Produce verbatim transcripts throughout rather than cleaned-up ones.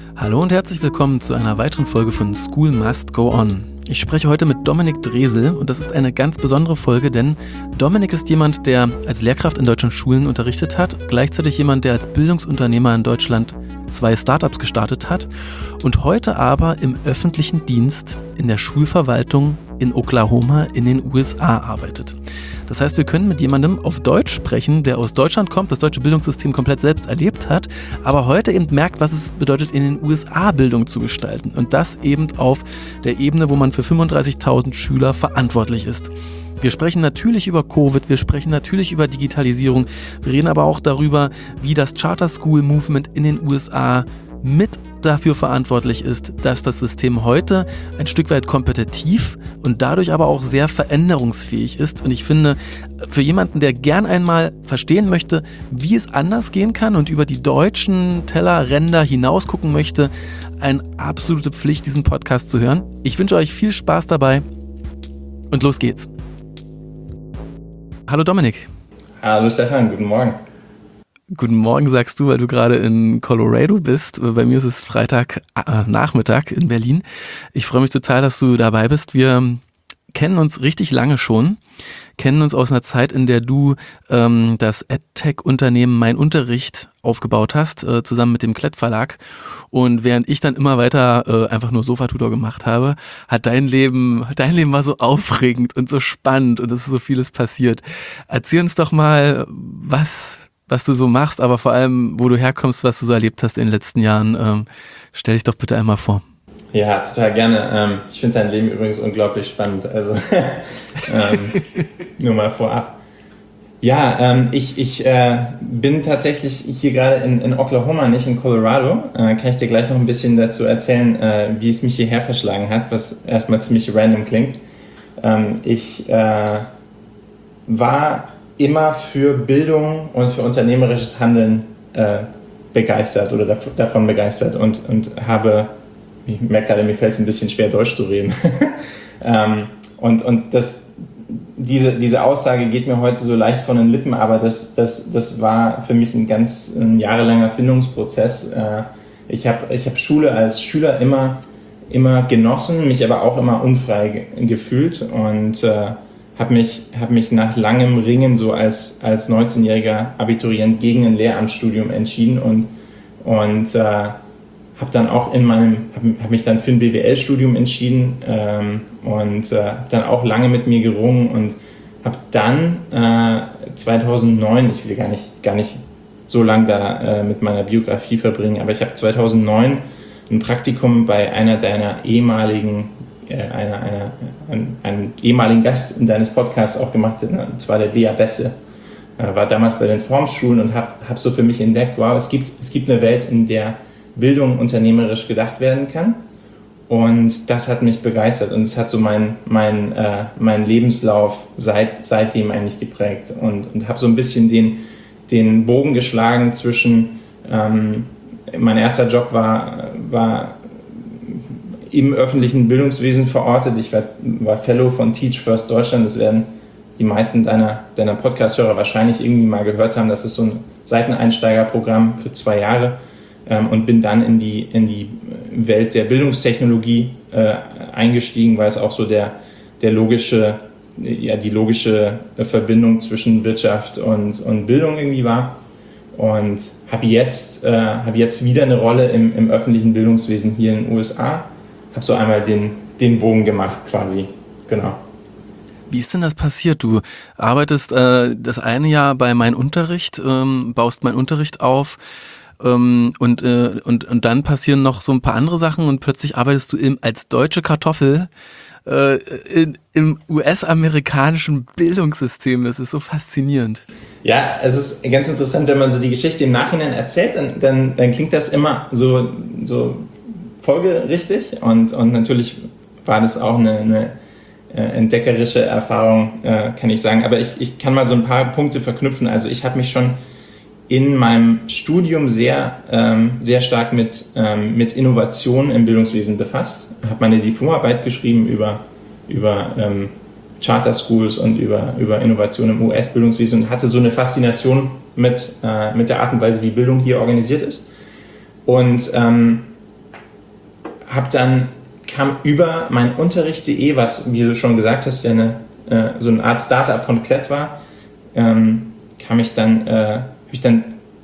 Hallo und herzlich willkommen zu einer weiteren Folge von School Must Go On. Ich spreche heute mit Dominik Dresel und das ist eine ganz besondere Folge, denn Dominik ist jemand, der als Lehrkraft in deutschen Schulen unterrichtet hat, gleichzeitig jemand, der als Bildungsunternehmer in Deutschland zwei Startups gestartet hat und heute aber im öffentlichen Dienst in der Schulverwaltung in Oklahoma in den U S A arbeitet. Das heißt, wir können mit jemandem auf Deutsch sprechen, der aus Deutschland kommt, das deutsche Bildungssystem komplett selbst erlebt hat, aber heute eben merkt, was es bedeutet, in den U S A Bildung zu gestalten. Und das eben auf der Ebene, wo man für fünfunddreißigtausend Schüler verantwortlich ist. Wir sprechen natürlich über Covid, wir sprechen natürlich über Digitalisierung, wir reden aber auch darüber, wie das Charter School Movement in den U S A mit dafür verantwortlich ist, dass das System heute ein Stück weit kompetitiv und dadurch aber auch sehr veränderungsfähig ist. Und ich finde, für jemanden, der gern einmal verstehen möchte, wie es anders gehen kann und über die deutschen Tellerränder hinaus gucken möchte, eine absolute Pflicht, diesen Podcast zu hören. Ich wünsche euch viel Spaß dabei und los geht's. Hallo Dominik. Hallo Stefan, guten Morgen. Guten Morgen sagst du, weil du gerade in Colorado bist. Bei mir ist es Freitag äh, Nachmittag in Berlin. Ich freue mich total, dass du dabei bist. Wir kennen uns richtig lange schon, kennen uns aus einer Zeit, in der du ähm, das EdTech-Unternehmen Mein Unterricht aufgebaut hast, äh, zusammen mit dem Klett Verlag. Und während ich dann immer weiter äh, einfach nur Sofatutor gemacht habe, hat dein Leben, dein Leben war so aufregend und so spannend und es ist so vieles passiert. Erzähl uns doch mal, was... was du so machst, aber vor allem, wo du herkommst, was du so erlebt hast in den letzten Jahren. Ähm, stell dich doch bitte einmal vor. Ja, total gerne. Ähm, ich finde dein Leben übrigens unglaublich spannend. Also ähm, nur mal vorab. Ja, ähm, ich, ich äh, bin tatsächlich hier gerade in, in Oklahoma, nicht in Colorado. Äh, kann ich dir gleich noch ein bisschen dazu erzählen, äh, wie es mich hierher verschlagen hat, was erstmal ziemlich random klingt. Ähm, ich äh, war immer für Bildung und für unternehmerisches Handeln äh, begeistert oder dav- davon begeistert und, und habe, ich merke gerade, mir fällt es ein bisschen schwer, Deutsch zu reden. ähm, und und das, diese, diese Aussage geht mir heute so leicht von den Lippen, aber das, das, das war für mich ein ganz ein jahrelanger Findungsprozess. Äh, ich habe ich hab Schule als Schüler immer, immer genossen, mich aber auch immer unfrei ge- gefühlt und äh, habe mich, hab mich nach langem Ringen so als, als neunzehnjähriger Abiturient gegen ein Lehramtsstudium entschieden und, und äh, habe dann auch in meinem, habe hab mich dann für ein B W L-Studium entschieden ähm, und äh, habe dann auch lange mit mir gerungen und habe dann äh, zweitausendneun, ich will gar nicht, gar nicht so lange da äh, mit meiner Biografie verbringen, aber ich habe zweitausendneun ein Praktikum bei einer deiner ehemaligen Einer, einer, einen, einen ehemaligen Gast in deines Podcasts auch gemacht, und zwar der Bea Besse. Äh, war damals bei den Formschulen und habe hab so für mich entdeckt, wow, es gibt, es gibt eine Welt, in der Bildung unternehmerisch gedacht werden kann. Und das hat mich begeistert und es hat so meinen mein, äh, mein Lebenslauf seit, seitdem eigentlich geprägt. Und, und habe so ein bisschen den, den Bogen geschlagen zwischen, ähm, mein erster Job war, war im öffentlichen Bildungswesen verortet. Ich war, war Fellow von Teach First Deutschland. Das werden die meisten deiner, deiner Podcast-Hörer wahrscheinlich irgendwie mal gehört haben. Das ist so ein Seiteneinsteigerprogramm für zwei Jahre ähm, und bin dann in die, in die Welt der Bildungstechnologie äh, eingestiegen, weil es auch so der, der logische, ja, die logische Verbindung zwischen Wirtschaft und, und Bildung irgendwie war. Und habe jetzt, äh, hab jetzt wieder eine Rolle im, im öffentlichen Bildungswesen hier in den U S A. Habe so einmal den, den Bogen gemacht quasi, genau. Wie ist denn das passiert? Du arbeitest äh, das eine Jahr bei Mein Unterricht, ähm, baust Mein Unterricht auf ähm, und, äh, und, und dann passieren noch so ein paar andere Sachen und plötzlich arbeitest du im, als deutsche Kartoffel äh, in, im U S-amerikanischen Bildungssystem. Das ist so faszinierend. Ja, es ist ganz interessant, wenn man so die Geschichte im Nachhinein erzählt, dann, dann, dann klingt das immer so, so folgerichtig und, und natürlich war das auch eine, eine äh, entdeckerische Erfahrung, äh, kann ich sagen. Aber ich, ich kann mal so ein paar Punkte verknüpfen. Also ich habe mich schon in meinem Studium sehr, ähm, sehr stark mit, ähm, mit Innovationen im Bildungswesen befasst. Habe meine Diplomarbeit geschrieben über, über ähm, Charter Schools und über, über Innovation im U S-Bildungswesen und hatte so eine Faszination mit, äh, mit der Art und Weise, wie Bildung hier organisiert ist. Und ähm, hab dann, kam über mein Unterricht punkt de, was, wie du schon gesagt hast, ja eine, äh, so eine Art Startup von Klett war, ähm, kam ich dann, äh, habe ich dann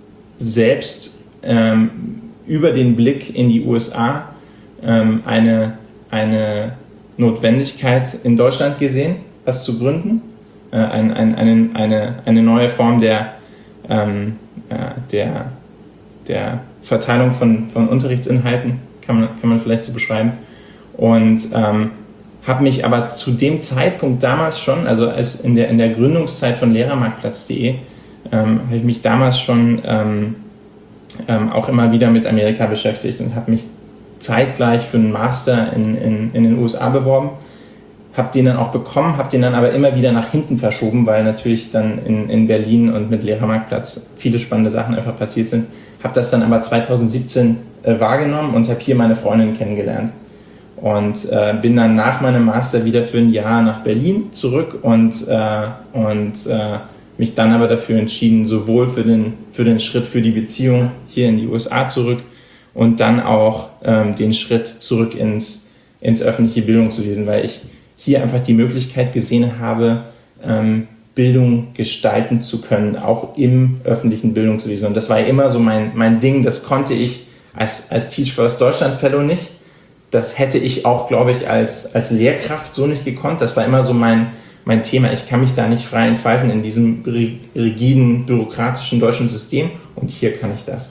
selbst ähm, über den Blick in die U S A ähm, eine, eine Notwendigkeit in Deutschland gesehen, was zu gründen. Äh, ein, ein, eine, eine, eine neue Form der, ähm, äh, der, der Verteilung von, von Unterrichtsinhalten, kann man, kann man vielleicht so beschreiben. Und ähm, habe mich aber zu dem Zeitpunkt damals schon, also als in der, in der Gründungszeit von Lehrermarktplatz punkt de, ähm, habe ich mich damals schon ähm, ähm, auch immer wieder mit Amerika beschäftigt und habe mich zeitgleich für einen Master in, in, in den U S A beworben, habe den dann auch bekommen, habe den dann aber immer wieder nach hinten verschoben, weil natürlich dann in, in Berlin und mit Lehrermarktplatz viele spannende Sachen einfach passiert sind. Habe das dann aber zwanzig siebzehn äh, wahrgenommen und habe hier meine Freundin kennengelernt. Und äh, bin dann nach meinem Master wieder für ein Jahr nach Berlin zurück und, äh, und äh, mich dann aber dafür entschieden, sowohl für den, für den Schritt für die Beziehung hier in die U S A zurück und dann auch ähm, den Schritt zurück ins, ins öffentliche Bildungswesen, weil ich hier einfach die Möglichkeit gesehen habe, ähm, Bildung gestalten zu können, auch im öffentlichen Bildungswesen. Und das war immer so mein, mein Ding, das konnte ich als, als Teach First Deutschland Fellow nicht. Das hätte ich auch, glaube ich, als, als Lehrkraft so nicht gekonnt. Das war immer so mein, mein Thema. Ich kann mich da nicht frei entfalten in diesem rigiden, bürokratischen deutschen System. Und hier kann ich das.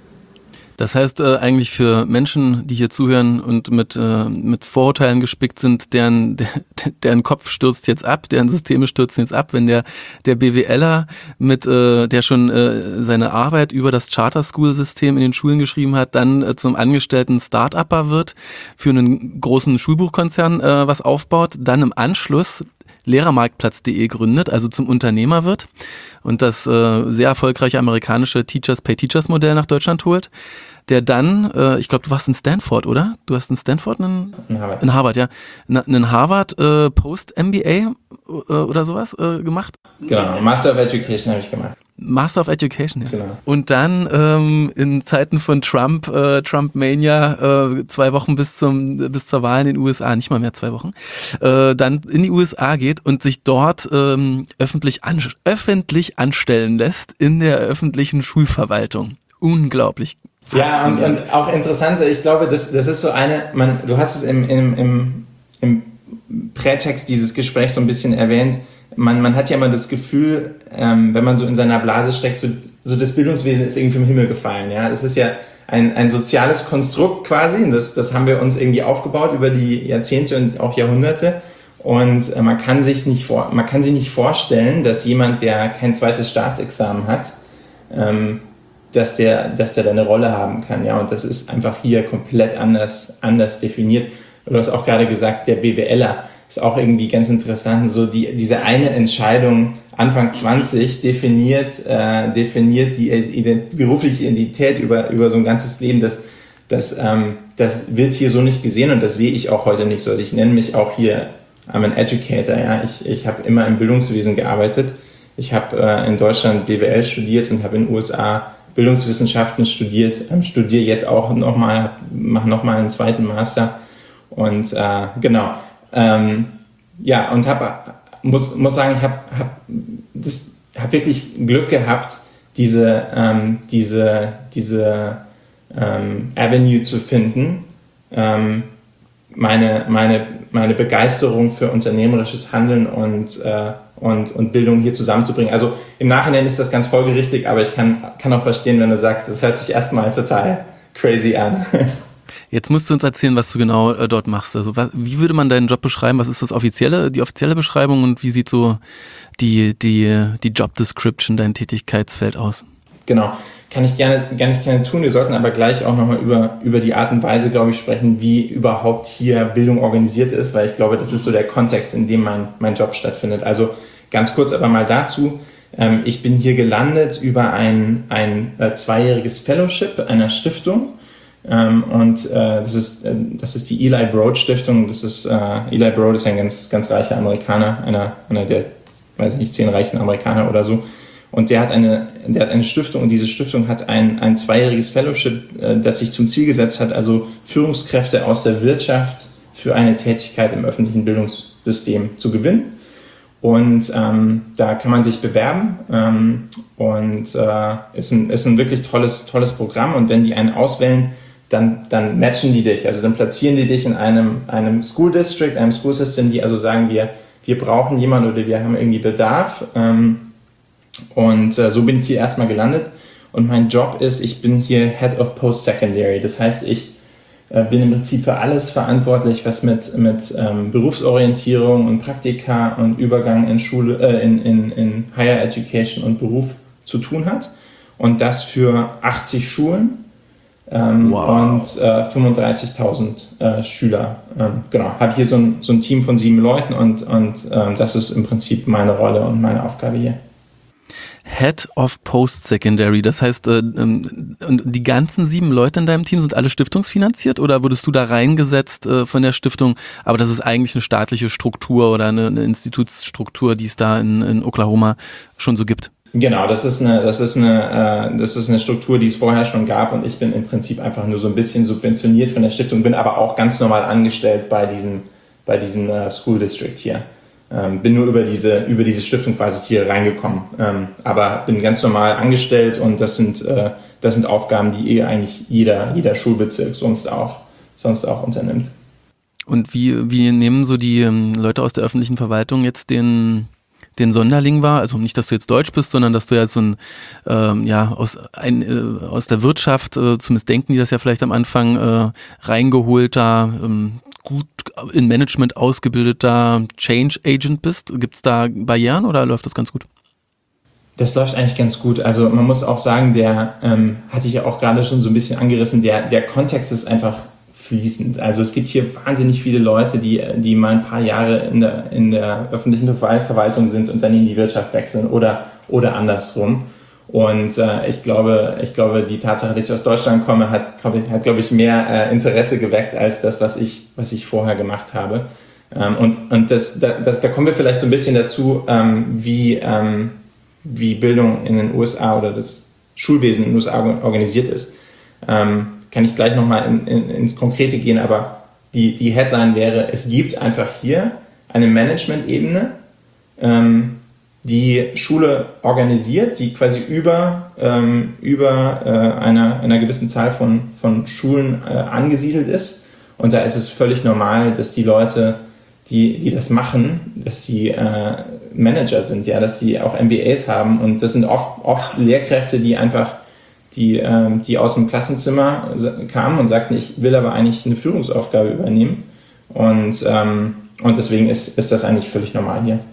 Das heißt äh, eigentlich für Menschen, die hier zuhören und mit, äh, mit Vorurteilen gespickt sind, deren, der, deren Kopf stürzt jetzt ab, deren Systeme stürzen jetzt ab, wenn der, der BWLer, mit, äh, der schon äh, seine Arbeit über das Charter-School-System in den Schulen geschrieben hat, dann äh, zum angestellten Start-Upper wird, für einen großen Schulbuchkonzern äh, was aufbaut, dann im Anschluss Lehrermarktplatz punkt de gründet, also zum Unternehmer wird und das äh, sehr erfolgreiche amerikanische Teachers-Pay-Teachers-Modell nach Deutschland holt, der dann, äh, ich glaube, du warst in Stanford, oder? Du hast in Stanford einen, in Harvard, in Harvard ja, einen Harvard äh, Post-M B A äh, oder sowas äh, gemacht? Genau, Master of Education habe ich gemacht. Master of Education, ja. Genau. Und dann ähm, in Zeiten von Trump, äh, Trump-Mania, äh, zwei Wochen bis zum bis zur Wahl in den U S A, nicht mal mehr zwei Wochen, äh, dann in die U S A geht und sich dort ähm, öffentlich, an, öffentlich anstellen lässt in der öffentlichen Schulverwaltung. Unglaublich. Ja, und, und auch interessant, ich glaube, das, das ist so eine, man, du hast es im, im, im, im Prätext dieses Gesprächs so ein bisschen erwähnt, Man, man hat ja immer das Gefühl, ähm, wenn man so in seiner Blase steckt, so, so das Bildungswesen ist irgendwie vom Himmel gefallen. Ja? Das ist ja ein, ein soziales Konstrukt quasi. Das, das haben wir uns irgendwie aufgebaut über die Jahrzehnte und auch Jahrhunderte. Und äh, man kann sich nicht vor, man kann sich nicht vorstellen, dass jemand, der kein zweites Staatsexamen hat, ähm, dass der, dass der da eine Rolle haben kann. Ja? Und das ist einfach hier komplett anders, anders definiert. Du hast auch gerade gesagt, der BWLer. Ist auch irgendwie ganz interessant, so die, diese eine Entscheidung Anfang zwanzig definiert, äh, definiert die ident- berufliche Identität über, über so ein ganzes Leben. Das, das, ähm, das wird hier so nicht gesehen und das sehe ich auch heute nicht so. Also ich nenne mich auch hier, I'm an Educator. Ja? Ich, ich habe immer im Bildungswesen gearbeitet. Ich habe äh, in Deutschland B W L studiert und habe in den U S A Bildungswissenschaften studiert, ähm, studiere jetzt auch nochmal, mache nochmal einen zweiten Master und äh, genau. Ähm, ja, und hab, muss, muss sagen, ich habe hab hab wirklich Glück gehabt, diese, ähm, diese, diese ähm, Avenue zu finden, ähm, meine, meine, meine Begeisterung für unternehmerisches Handeln und, äh, und, und Bildung hier zusammenzubringen. Also im Nachhinein ist das ganz folgerichtig, aber ich kann, kann auch verstehen, wenn du sagst, das hört sich erstmal total crazy an. Jetzt musst du uns erzählen, was du genau äh, dort machst. Also was, wie würde man deinen Job beschreiben? Was ist das offizielle, die offizielle Beschreibung und wie sieht so die, die, die Job Description, dein Tätigkeitsfeld aus? Genau, kann ich gerne, gar nicht gerne tun. Wir sollten aber gleich auch nochmal über, über die Art und Weise, glaube ich, sprechen, wie überhaupt hier Bildung organisiert ist, weil ich glaube, das ist so der Kontext, in dem mein, mein Job stattfindet. Also ganz kurz aber mal dazu. Ähm, ich bin hier gelandet über ein, ein äh, zweijähriges Fellowship einer Stiftung. Ähm, und äh, das ist äh, das ist die Eli Broad Stiftung. Das ist äh, Eli Broad ist ein ganz ganz reicher Amerikaner, einer einer der, weiß ich nicht, zehn reichsten Amerikaner oder so. Und der hat eine, der hat eine Stiftung und diese Stiftung hat ein, ein zweijähriges Fellowship, das sich zum Ziel gesetzt hat, also Führungskräfte aus der Wirtschaft für eine Tätigkeit im öffentlichen Bildungssystem zu gewinnen. Und ähm, da kann man sich bewerben ähm, und äh, ist, ein, ist ein wirklich tolles, tolles Programm. Und wenn die einen auswählen, dann, dann matchen die dich. Also dann platzieren die dich in einem, einem School District, einem School System, die also sagen, wir, wir brauchen jemanden oder wir haben irgendwie Bedarf. Ähm, Und äh, so bin ich hier erstmal gelandet und mein Job ist, ich bin hier Head of Post-Secondary. Das heißt, ich äh, bin im Prinzip für alles verantwortlich, was mit, mit ähm, Berufsorientierung und Praktika und Übergang in Schule, äh, in, in, in Higher Education und Beruf zu tun hat. Und das für achtzig Schulen ähm, wow. und äh, fünfunddreißigtausend äh, Schüler. Ähm, genau, habe hier so ein, so ein Team von sieben Leuten und, und ähm, das ist im Prinzip meine Rolle und meine Aufgabe hier. Head of Post-Secondary, das heißt, äh, ähm, und die ganzen sieben Leute in deinem Team sind alle stiftungsfinanziert oder wurdest du da reingesetzt äh, von der Stiftung, aber das ist eigentlich eine staatliche Struktur oder eine, eine Institutsstruktur, die es da in, in Oklahoma schon so gibt? Genau, das ist eine, das ist eine, äh, das ist eine Struktur, die es vorher schon gab und ich bin im Prinzip einfach nur so ein bisschen subventioniert von der Stiftung, bin aber auch ganz normal angestellt bei diesem, bei diesem äh, School District hier. Ähm, bin nur über diese, über diese Stiftung quasi hier reingekommen, ähm, aber bin ganz normal angestellt und das sind, äh, das sind Aufgaben, die eh eigentlich jeder, jeder Schulbezirk sonst auch, sonst auch unternimmt. Und wie, wie nehmen so die ähm, Leute aus der öffentlichen Verwaltung jetzt den, den Sonderling wahr? Also nicht, dass du jetzt Deutsch bist, sondern dass du ja so ein, ähm, ja, aus, ein, äh, aus der Wirtschaft, äh, zumindest denken die das ja vielleicht am Anfang, äh, reingeholter, ähm, gut in Management ausgebildeter Change Agent bist. Gibt es da Barrieren oder läuft das ganz gut? Das läuft eigentlich ganz gut. Also man muss auch sagen, der, ähm, hatte ich ja auch gerade schon so ein bisschen angerissen, der, der Kontext ist einfach fließend. Also es gibt hier wahnsinnig viele Leute, die, die mal ein paar Jahre in der, in der öffentlichen Verwaltung sind und dann in die Wirtschaft wechseln oder, oder andersrum. Und äh, ich glaube, ich glaube, die Tatsache, dass ich aus Deutschland komme, hat, glaube ich, hat, glaube ich, mehr äh, Interesse geweckt als das, was ich, was ich vorher gemacht habe. Ähm, und und das, das, da kommen wir vielleicht so ein bisschen dazu, ähm, wie, ähm, wie Bildung in den U S A oder das Schulwesen in den U S A organisiert ist. Ähm, kann ich gleich nochmal in, in, ins Konkrete gehen, aber die, die Headline wäre, es gibt einfach hier eine Management-Ebene, ähm, die Schule organisiert, die quasi über, ähm, über äh, einer, einer gewissen Zahl von, von Schulen äh, angesiedelt ist. Und da ist es völlig normal, dass die Leute, die, die das machen, dass sie äh, Manager sind, ja, dass sie auch M B As haben. Und das sind oft, oft Lehrkräfte, die einfach, die, ähm, die aus dem Klassenzimmer kamen und sagten, ich will aber eigentlich eine Führungsaufgabe übernehmen. Und, ähm, und deswegen ist, ist das eigentlich völlig normal hier.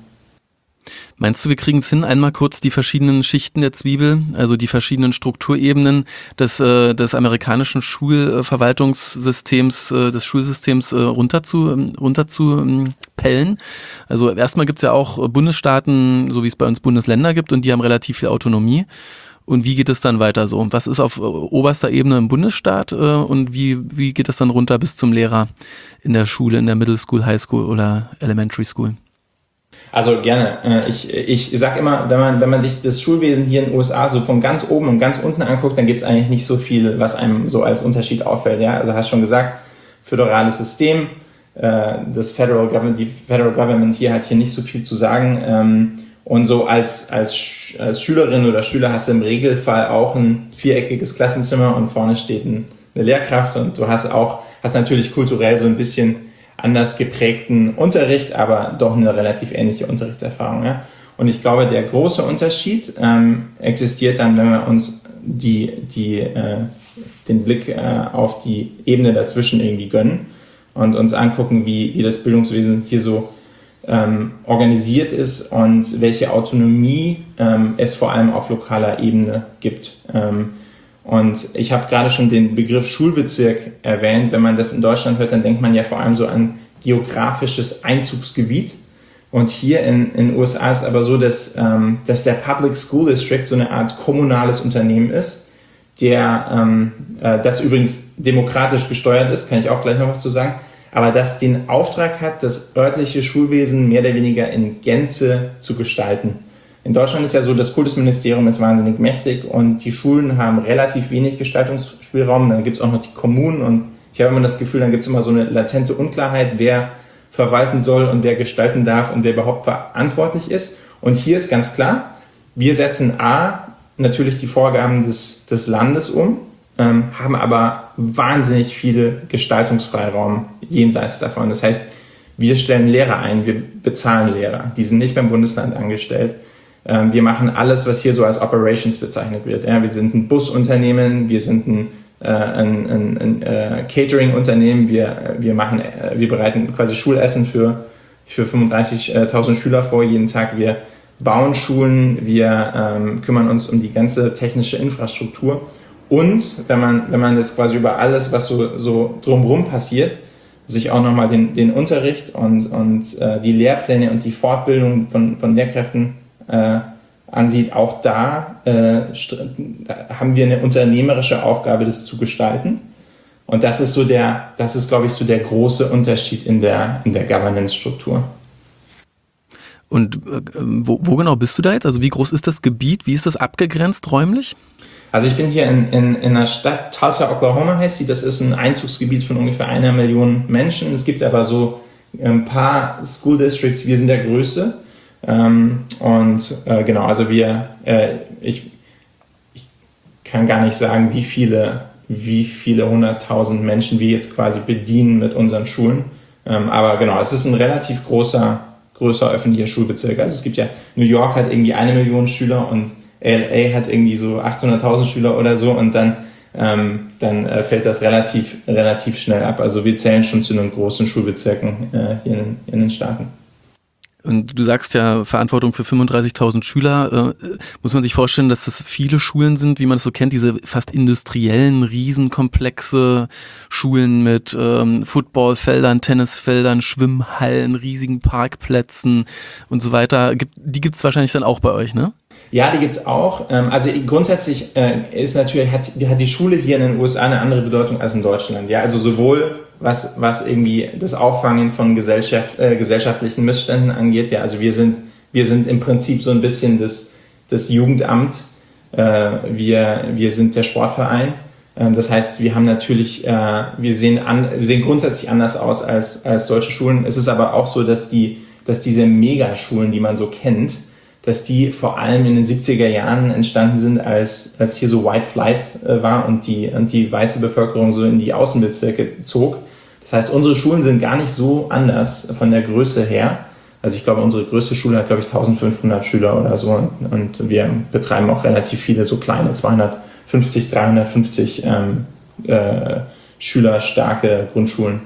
Meinst du, wir kriegen es hin, einmal kurz die verschiedenen Schichten der Zwiebel, also die verschiedenen Strukturebenen des, äh, des amerikanischen Schulverwaltungssystems, äh, des Schulsystems äh, runter zu, runter zu ähm, pellen? Also erstmal gibt es ja auch Bundesstaaten, so wie es bei uns Bundesländer gibt, und die haben relativ viel Autonomie. Und wie geht es dann weiter so? Was ist auf oberster Ebene im Bundesstaat äh, und wie, wie geht es dann runter bis zum Lehrer in der Schule, in der Middle School, High School oder Elementary School? Also gerne. Ich, ich sage immer, wenn man, wenn man sich das Schulwesen hier in den U S A so von ganz oben und ganz unten anguckt, dann gibt es eigentlich nicht so viel, was einem so als Unterschied auffällt. Ja? Also hast schon gesagt, föderales System, das Federal Government, die Federal Government hier hat hier nicht so viel zu sagen. Und so als, als, als Schülerin oder Schüler hast du im Regelfall auch ein viereckiges Klassenzimmer und vorne steht eine Lehrkraft und du hast auch, hast natürlich kulturell so ein bisschen anders geprägten Unterricht, aber doch eine relativ ähnliche Unterrichtserfahrung. Ja? Und ich glaube, der große Unterschied ähm, existiert dann, wenn wir uns die, die, äh, den Blick äh, auf die Ebene dazwischen irgendwie gönnen und uns angucken, wie, wie das Bildungswesen hier so ähm, organisiert ist und welche Autonomie ähm, es vor allem auf lokaler Ebene gibt. Ähm, Und ich habe gerade schon den Begriff Schulbezirk erwähnt. Wenn man das in Deutschland hört, dann denkt man ja vor allem so an geografisches Einzugsgebiet. Und hier in den U S A ist es aber so, dass, ähm, dass der Public School District so eine Art kommunales Unternehmen ist, der, ähm, äh, das übrigens demokratisch gesteuert ist, kann ich auch gleich noch was zu sagen, aber das den Auftrag hat, das örtliche Schulwesen mehr oder weniger in Gänze zu gestalten. in Deutschland ist ja so, das Kultusministerium ist wahnsinnig mächtig und die Schulen haben relativ wenig Gestaltungsspielraum. Dann gibt es auch noch die Kommunen und ich habe immer das Gefühl, dann gibt es immer so eine latente Unklarheit, wer verwalten soll und wer gestalten darf und wer überhaupt verantwortlich ist. Und hier ist ganz klar, wir setzen A, natürlich die Vorgaben des, des Landes um, ähm, haben aber wahnsinnig viel Gestaltungsfreiraum jenseits davon. Das heißt, wir stellen Lehrer ein, wir bezahlen Lehrer, die sind nicht beim Bundesland angestellt. Ähm, wir machen alles, was hier so als Operations bezeichnet wird. Ja, wir sind ein Busunternehmen, wir sind ein Äh, ein, ein, ein äh, Catering-Unternehmen. Wir, wir, machen, äh, wir bereiten quasi Schulessen für, für fünfunddreißigtausend Schüler vor jeden Tag. Wir bauen Schulen, wir ähm, kümmern uns um die ganze technische Infrastruktur. Und wenn man, wenn man jetzt quasi über alles, was so, so drumherum passiert, sich auch nochmal den, den Unterricht und, und äh, die Lehrpläne und die Fortbildung von, von Lehrkräften äh, ansieht, auch da, äh, da haben wir eine unternehmerische Aufgabe, das zu gestalten. Und das ist so der, das ist, glaube ich, so der große Unterschied in der, in der Governance-Struktur. Und äh, wo, wo genau bist du da jetzt? Also wie groß ist das Gebiet? Wie ist das abgegrenzt räumlich? Also ich bin hier in, in, in einer Stadt, Tulsa, Oklahoma heißt sie. Das ist ein Einzugsgebiet von ungefähr einer Million Menschen. Es gibt aber so ein paar School Districts. Wir sind der größte. Ähm, und äh, genau, also wir, äh, ich, ich kann gar nicht sagen, wie viele, wie viele hunderttausend Menschen wir jetzt quasi bedienen mit unseren Schulen. Ähm, aber genau, es ist ein relativ großer, größer öffentlicher Schulbezirk. Also es gibt ja, New York hat irgendwie eine Million Schüler und L A hat irgendwie so achthunderttausend Schüler oder so und dann, ähm, dann äh, fällt das relativ, relativ schnell ab. Also wir zählen schon zu den großen Schulbezirken äh, hier in, in den Staaten. Und du sagst ja, Verantwortung für fünfunddreißigtausend Schüler. Äh, muss man sich vorstellen, dass das viele Schulen sind, wie man es so kennt, diese fast industriellen, riesenkomplexe Schulen mit ähm, Footballfeldern, Tennisfeldern, Schwimmhallen, riesigen Parkplätzen und so weiter. Gibt, die gibt es wahrscheinlich dann auch bei euch, ne? Ja, die gibt's auch. Also grundsätzlich ist natürlich, hat, hat die Schule hier in den U S A eine andere Bedeutung als in Deutschland. Ja, also sowohl was, was irgendwie das Auffangen von Gesellschaft, äh, gesellschaftlichen Missständen angeht. Ja, also wir sind, wir sind im Prinzip so ein bisschen das, das Jugendamt. Äh, wir, wir sind der Sportverein. Ähm, das heißt, wir haben natürlich, äh, wir sehen an, wir sehen grundsätzlich anders aus als, als deutsche Schulen. Es ist aber auch so, dass die, dass diese Megaschulen, die man so kennt, dass die vor allem in den siebziger Jahren entstanden sind, als, als hier so White Flight äh, war und die, und die weiße Bevölkerung so in die Außenbezirke zog. Das heißt, unsere Schulen sind gar nicht so anders von der Größe her. Also ich glaube, unsere größte Schule hat, glaube ich, eintausendfünfhundert Schüler oder so und, und wir betreiben auch relativ viele so kleine, zweihundertfünfzig, dreihundertfünfzig ähm, äh, schülerstarke Grundschulen.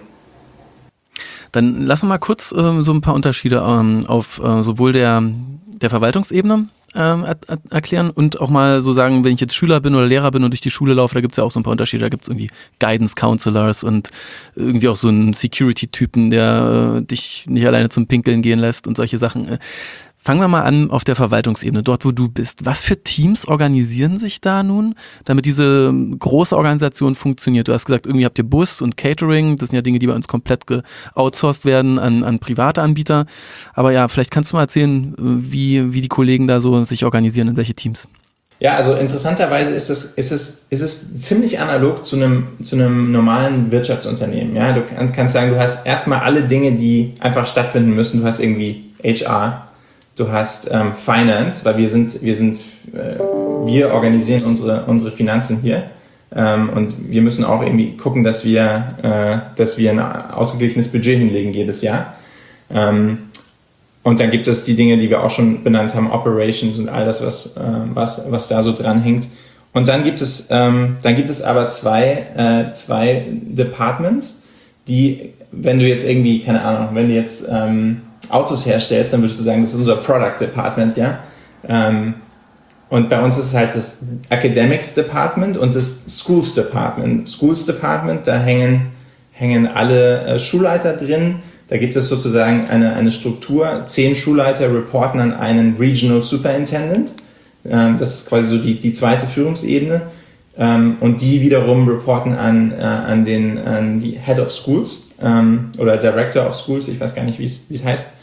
Dann lass uns mal kurz äh, so ein paar Unterschiede ähm, auf äh, sowohl der der Verwaltungsebene ähm, er- er- erklären und auch mal so sagen, wenn ich jetzt Schüler bin oder Lehrer bin und durch die Schule laufe, da gibt es ja auch so ein paar Unterschiede. Da gibt es irgendwie Guidance Counselors und irgendwie auch so einen Security-Typen, der äh, dich nicht alleine zum Pinkeln gehen lässt und solche Sachen. Fangen wir mal an auf der Verwaltungsebene, dort wo du bist. Was für Teams organisieren sich da nun, damit diese große Organisation funktioniert? Du hast gesagt, irgendwie habt ihr Bus und Catering, das sind ja Dinge, die bei uns komplett geoutsourced werden an, an private Anbieter. Aber ja, vielleicht kannst du mal erzählen, wie, wie die Kollegen da so sich organisieren, in welche Teams. Ja, also interessanterweise ist es, ist es, ist es ziemlich analog zu einem, zu einem normalen Wirtschaftsunternehmen. Ja, du kannst sagen, du hast erstmal alle Dinge, die einfach stattfinden müssen. Du hast irgendwie H R. Du hast ähm, Finance, weil wir sind, wir sind, äh, wir organisieren unsere, unsere Finanzen hier ähm, und wir müssen auch irgendwie gucken, dass wir, äh, dass wir ein ausgeglichenes Budget hinlegen jedes Jahr. Ähm, und dann gibt es die Dinge, die wir auch schon benannt haben, Operations und all das, was, äh, was, was da so dran hängt. Und dann gibt es, ähm, dann gibt es aber zwei, äh, zwei Departments, die, wenn du jetzt irgendwie, keine Ahnung, wenn du jetzt ähm, Autos herstellst, dann würdest du sagen, das ist unser Product Department, ja. Ähm, und bei uns ist es halt das Academics Department und das Schools Department. Schools Department, da hängen, hängen alle äh, Schulleiter drin. Da gibt es sozusagen eine, eine Struktur. Zehn Schulleiter reporten an einen Regional Superintendent. Ähm, das ist quasi so die, die zweite Führungsebene. Ähm, und die wiederum reporten an, äh, an, den, an die Head of Schools ähm, oder Director of Schools, ich weiß gar nicht, wie es heißt.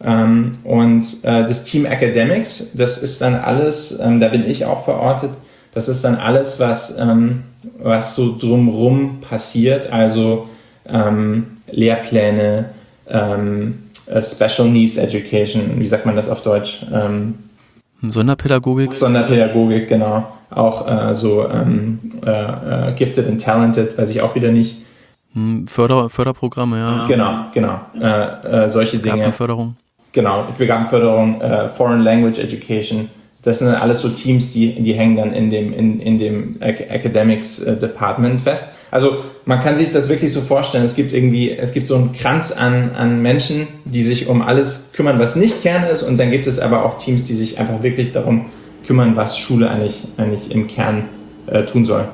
Ähm, und äh, das Team Academics, das ist dann alles, ähm, da bin ich auch verortet, das ist dann alles, was, ähm, was so drumrum passiert, also ähm, Lehrpläne, ähm, Special Needs Education, wie sagt man das auf Deutsch? Ähm, Sonderpädagogik. Sonderpädagogik, genau. Auch äh, so ähm, äh, äh, Gifted and Talented, weiß ich auch wieder nicht. Förder, Förderprogramme, ja. Genau, genau. Äh, äh, solche Dinge. Begabtenförderung. Genau, Begabtenförderung, äh, Foreign Language Education. Das sind alles so Teams, die, die hängen dann in dem, in, in dem Academics Department fest. Also man kann sich das wirklich so vorstellen, es gibt irgendwie, es gibt so einen Kranz an, an Menschen, die sich um alles kümmern, was nicht Kern ist, und dann gibt es aber auch Teams, die sich einfach wirklich darum kümmern, was Schule eigentlich, eigentlich im Kern äh, tun soll.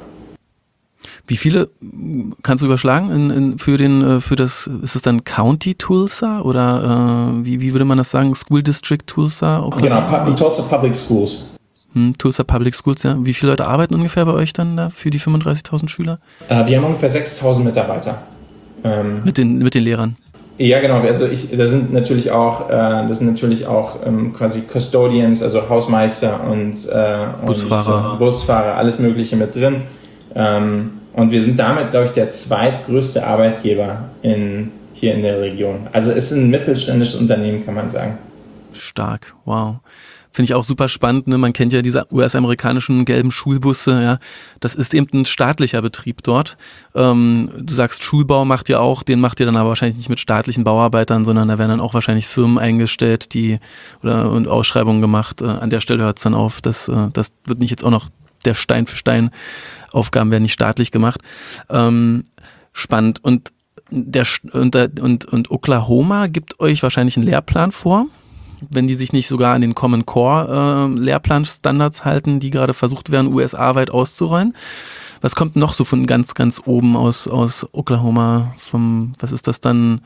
Wie viele kannst du überschlagen in, in, für den, für das, ist es dann County Tulsa oder äh, wie, wie würde man das sagen, School District Tulsa? Okay. Genau, Tulsa Public Schools. Hm, Tulsa Public Schools, ja. Wie viele Leute arbeiten ungefähr bei euch dann da für die fünfunddreißigtausend Schüler? Äh, wir haben ungefähr sechstausend Mitarbeiter. Ähm, mit den, mit den Lehrern? Ja, genau. Also ich, da sind natürlich auch, äh, das sind natürlich auch ähm, quasi Custodians, also Hausmeister und, äh, Busfahrer. und Busfahrer, alles Mögliche mit drin. Ähm, Und wir sind damit, glaube ich, der zweitgrößte Arbeitgeber in, hier in der Region. Also es ist ein mittelständisches Unternehmen, kann man sagen. Stark, wow. Finde ich auch super spannend, ne? Man kennt ja diese U S-amerikanischen gelben Schulbusse, ja. Das ist eben ein staatlicher Betrieb dort. Ähm, du sagst, Schulbau macht ihr auch, den macht ihr dann aber wahrscheinlich nicht mit staatlichen Bauarbeitern, sondern da werden dann auch wahrscheinlich Firmen eingestellt, die oder und Ausschreibungen gemacht. Äh, an der Stelle hört es dann auf. Das, äh, das wird nicht jetzt auch noch der Stein für Stein. Aufgaben werden nicht staatlich gemacht. Ähm, spannend. Und, der, und, und, und Oklahoma gibt euch wahrscheinlich einen Lehrplan vor, wenn die sich nicht sogar an den Common Core äh, Lehrplanstandards halten, die gerade versucht werden, U S A-weit auszurollen. Was kommt noch so von ganz, ganz oben aus, aus Oklahoma? Vom, was ist das dann?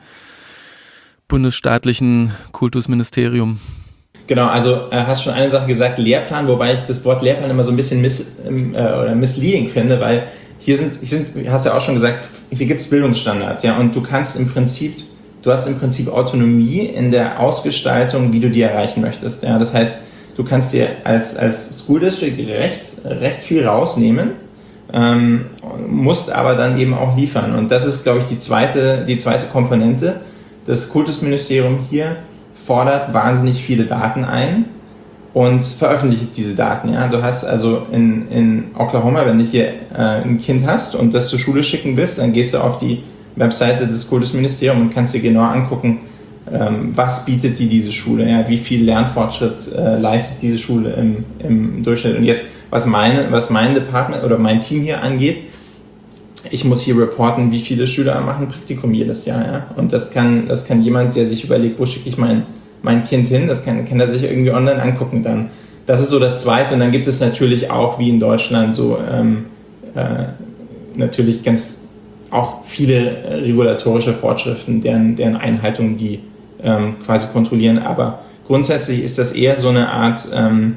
Bundesstaatlichen Kultusministerium? Genau, also äh, hast schon eine Sache gesagt, Lehrplan, wobei ich das Wort Lehrplan immer so ein bisschen miss, äh, oder misleading finde, weil hier sind, hier sind, hast ja auch schon gesagt, hier gibt es Bildungsstandards, ja, und du kannst im Prinzip, du hast im Prinzip Autonomie in der Ausgestaltung, wie du die erreichen möchtest, ja, das heißt, du kannst dir als, als School District recht, recht viel rausnehmen, ähm, musst aber dann eben auch liefern, und das ist, glaube ich, die zweite, die zweite Komponente. Das Kultusministerium hier fordert wahnsinnig viele Daten ein und veröffentlicht diese Daten. Ja? Du hast also in, in Oklahoma, wenn du hier äh, ein Kind hast und das zur Schule schicken willst, dann gehst du auf die Webseite des Kultusministeriums und kannst dir genau angucken, ähm, was bietet dir diese Schule, ja? Wie viel Lernfortschritt äh, leistet diese Schule im, im Durchschnitt. Und jetzt, was, meine, was mein Department oder mein Team hier angeht, ich muss hier reporten, wie viele Schüler machen Praktikum jedes Jahr. Ja? Und das kann, das kann jemand, der sich überlegt, wo schicke ich mein, mein Kind hin, das kann, kann er sich irgendwie online angucken dann. Das ist so das Zweite. Und dann gibt es natürlich auch, wie in Deutschland, so ähm, äh, natürlich ganz auch viele regulatorische Vorschriften, deren, deren Einhaltung die ähm, quasi kontrollieren. Aber grundsätzlich ist das eher so eine Art, ähm,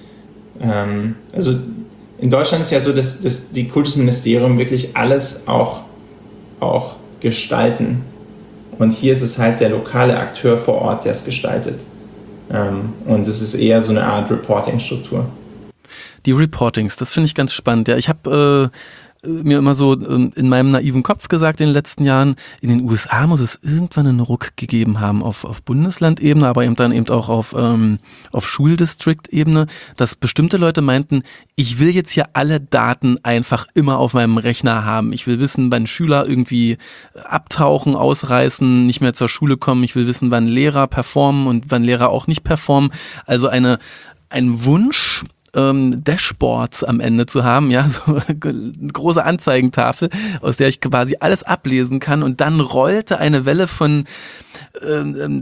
ähm, also in Deutschland ist ja so, dass, dass die Kultusministerium wirklich alles auch, auch gestalten. Und hier ist es halt der lokale Akteur vor Ort, der es gestaltet. Ähm, und es ist eher so eine Art Reporting-Struktur. Die Reportings, das finde ich ganz spannend. Ja, ich habe äh, mir immer so ähm, in meinem naiven Kopf gesagt in den letzten Jahren, in den U S A muss es irgendwann einen Ruck gegeben haben auf, auf Bundeslandebene, aber eben dann eben auch auf, ähm, auf Schuldistrict-Ebene, dass bestimmte Leute meinten, ich will jetzt hier alle Daten einfach immer auf meinem Rechner haben. Ich will wissen, wann Schüler irgendwie abtauchen, ausreißen, nicht mehr zur Schule kommen. Ich will wissen, wann Lehrer performen und wann Lehrer auch nicht performen. Also eine, ein Wunsch, Ähm, Dashboards am Ende zu haben, ja, so eine große Anzeigentafel, aus der ich quasi alles ablesen kann, und dann rollte eine Welle von ähm,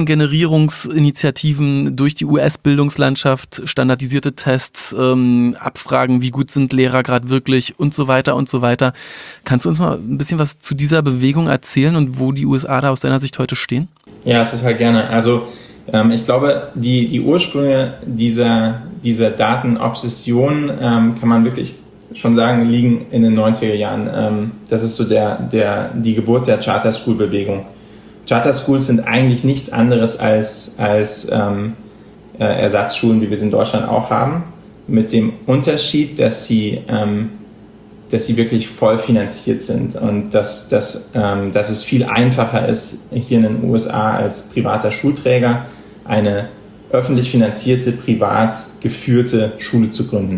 Datengenerierungsinitiativen durch die U S-Bildungslandschaft, standardisierte Tests, ähm, Abfragen, wie gut sind Lehrer gerade wirklich und so weiter und so weiter. Kannst du uns mal ein bisschen was zu dieser Bewegung erzählen und wo die U S A da aus deiner Sicht heute stehen? Ja, total gerne. Also ich glaube, die, die Ursprünge dieser, dieser Datenobsession, ähm, kann man wirklich schon sagen, liegen in den neunziger Jahren. Ähm, das ist so der, der, die Geburt der Charter-School-Bewegung. Charter Schools sind eigentlich nichts anderes als, als ähm, äh, Ersatzschulen, wie wir es in Deutschland auch haben, mit dem Unterschied, dass sie, ähm, dass sie wirklich voll finanziert sind und dass, dass, ähm, dass es viel einfacher ist, hier in den U S A als privater Schulträger eine öffentlich finanzierte, privat geführte Schule zu gründen.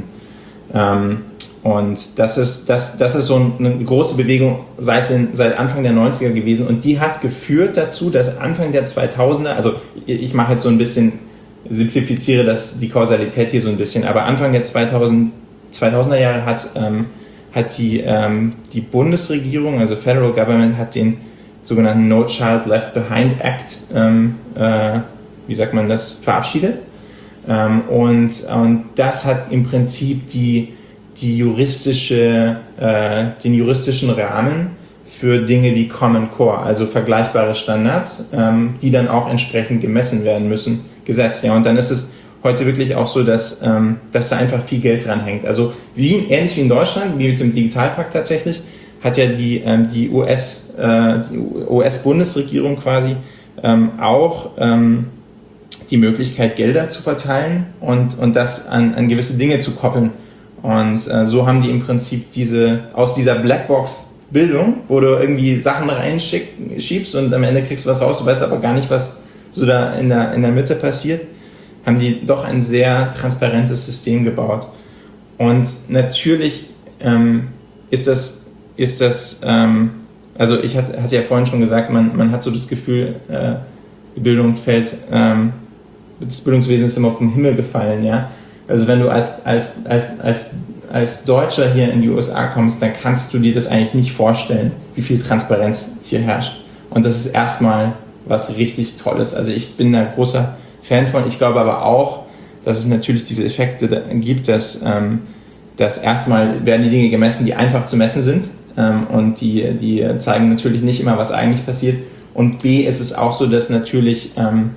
Ähm, Und das ist, das, das ist so eine große Bewegung seit, den, seit Anfang der neunziger gewesen. Und die hat geführt dazu, dass Anfang der zweitausender, also ich mache jetzt so ein bisschen, simplifiziere das, die Kausalität hier so ein bisschen, aber Anfang der zweitausend, zweitausender Jahre hat, ähm, hat die, ähm, die Bundesregierung, also Federal Government, hat den sogenannten No Child Left Behind Act, ähm, äh, wie sagt man das, verabschiedet. Ähm, und, und das hat im Prinzip die die juristische, äh, den juristischen Rahmen für Dinge wie Common Core, also vergleichbare Standards, ähm, die dann auch entsprechend gemessen werden müssen, gesetzt. Ja, und dann ist es heute wirklich auch so, dass, ähm, dass da einfach viel Geld dran hängt. Also wie, ähnlich wie in Deutschland, wie mit dem Digitalpakt tatsächlich, hat ja die, ähm, die U S, äh, die U S-Bundesregierung quasi ähm, auch ähm, die Möglichkeit, Gelder zu verteilen und, und das an, an gewisse Dinge zu koppeln. Und äh, so haben die im Prinzip diese, aus dieser Blackbox-Bildung, wo du irgendwie Sachen reinschiebst und am Ende kriegst du was raus, du weißt aber gar nicht, was so da in der, in der Mitte passiert, haben die doch ein sehr transparentes System gebaut. Und natürlich ähm, ist das, ist das ähm, also ich hatte, hatte ja vorhin schon gesagt, man, man hat so das Gefühl, äh, die Bildung fällt, ähm, das Bildungswesen ist immer vom Himmel gefallen, ja. Also wenn du als, als, als, als, als Deutscher hier in die U S A kommst, dann kannst du dir das eigentlich nicht vorstellen, wie viel Transparenz hier herrscht. Und das ist erstmal was richtig Tolles. Also ich bin da großer Fan von. Ich glaube aber auch, dass es natürlich diese Effekte gibt, dass, ähm, dass erstmal werden die Dinge gemessen, die einfach zu messen sind. Ähm, und die, die zeigen natürlich nicht immer, was eigentlich passiert. Und B ist es auch so, dass natürlich ähm,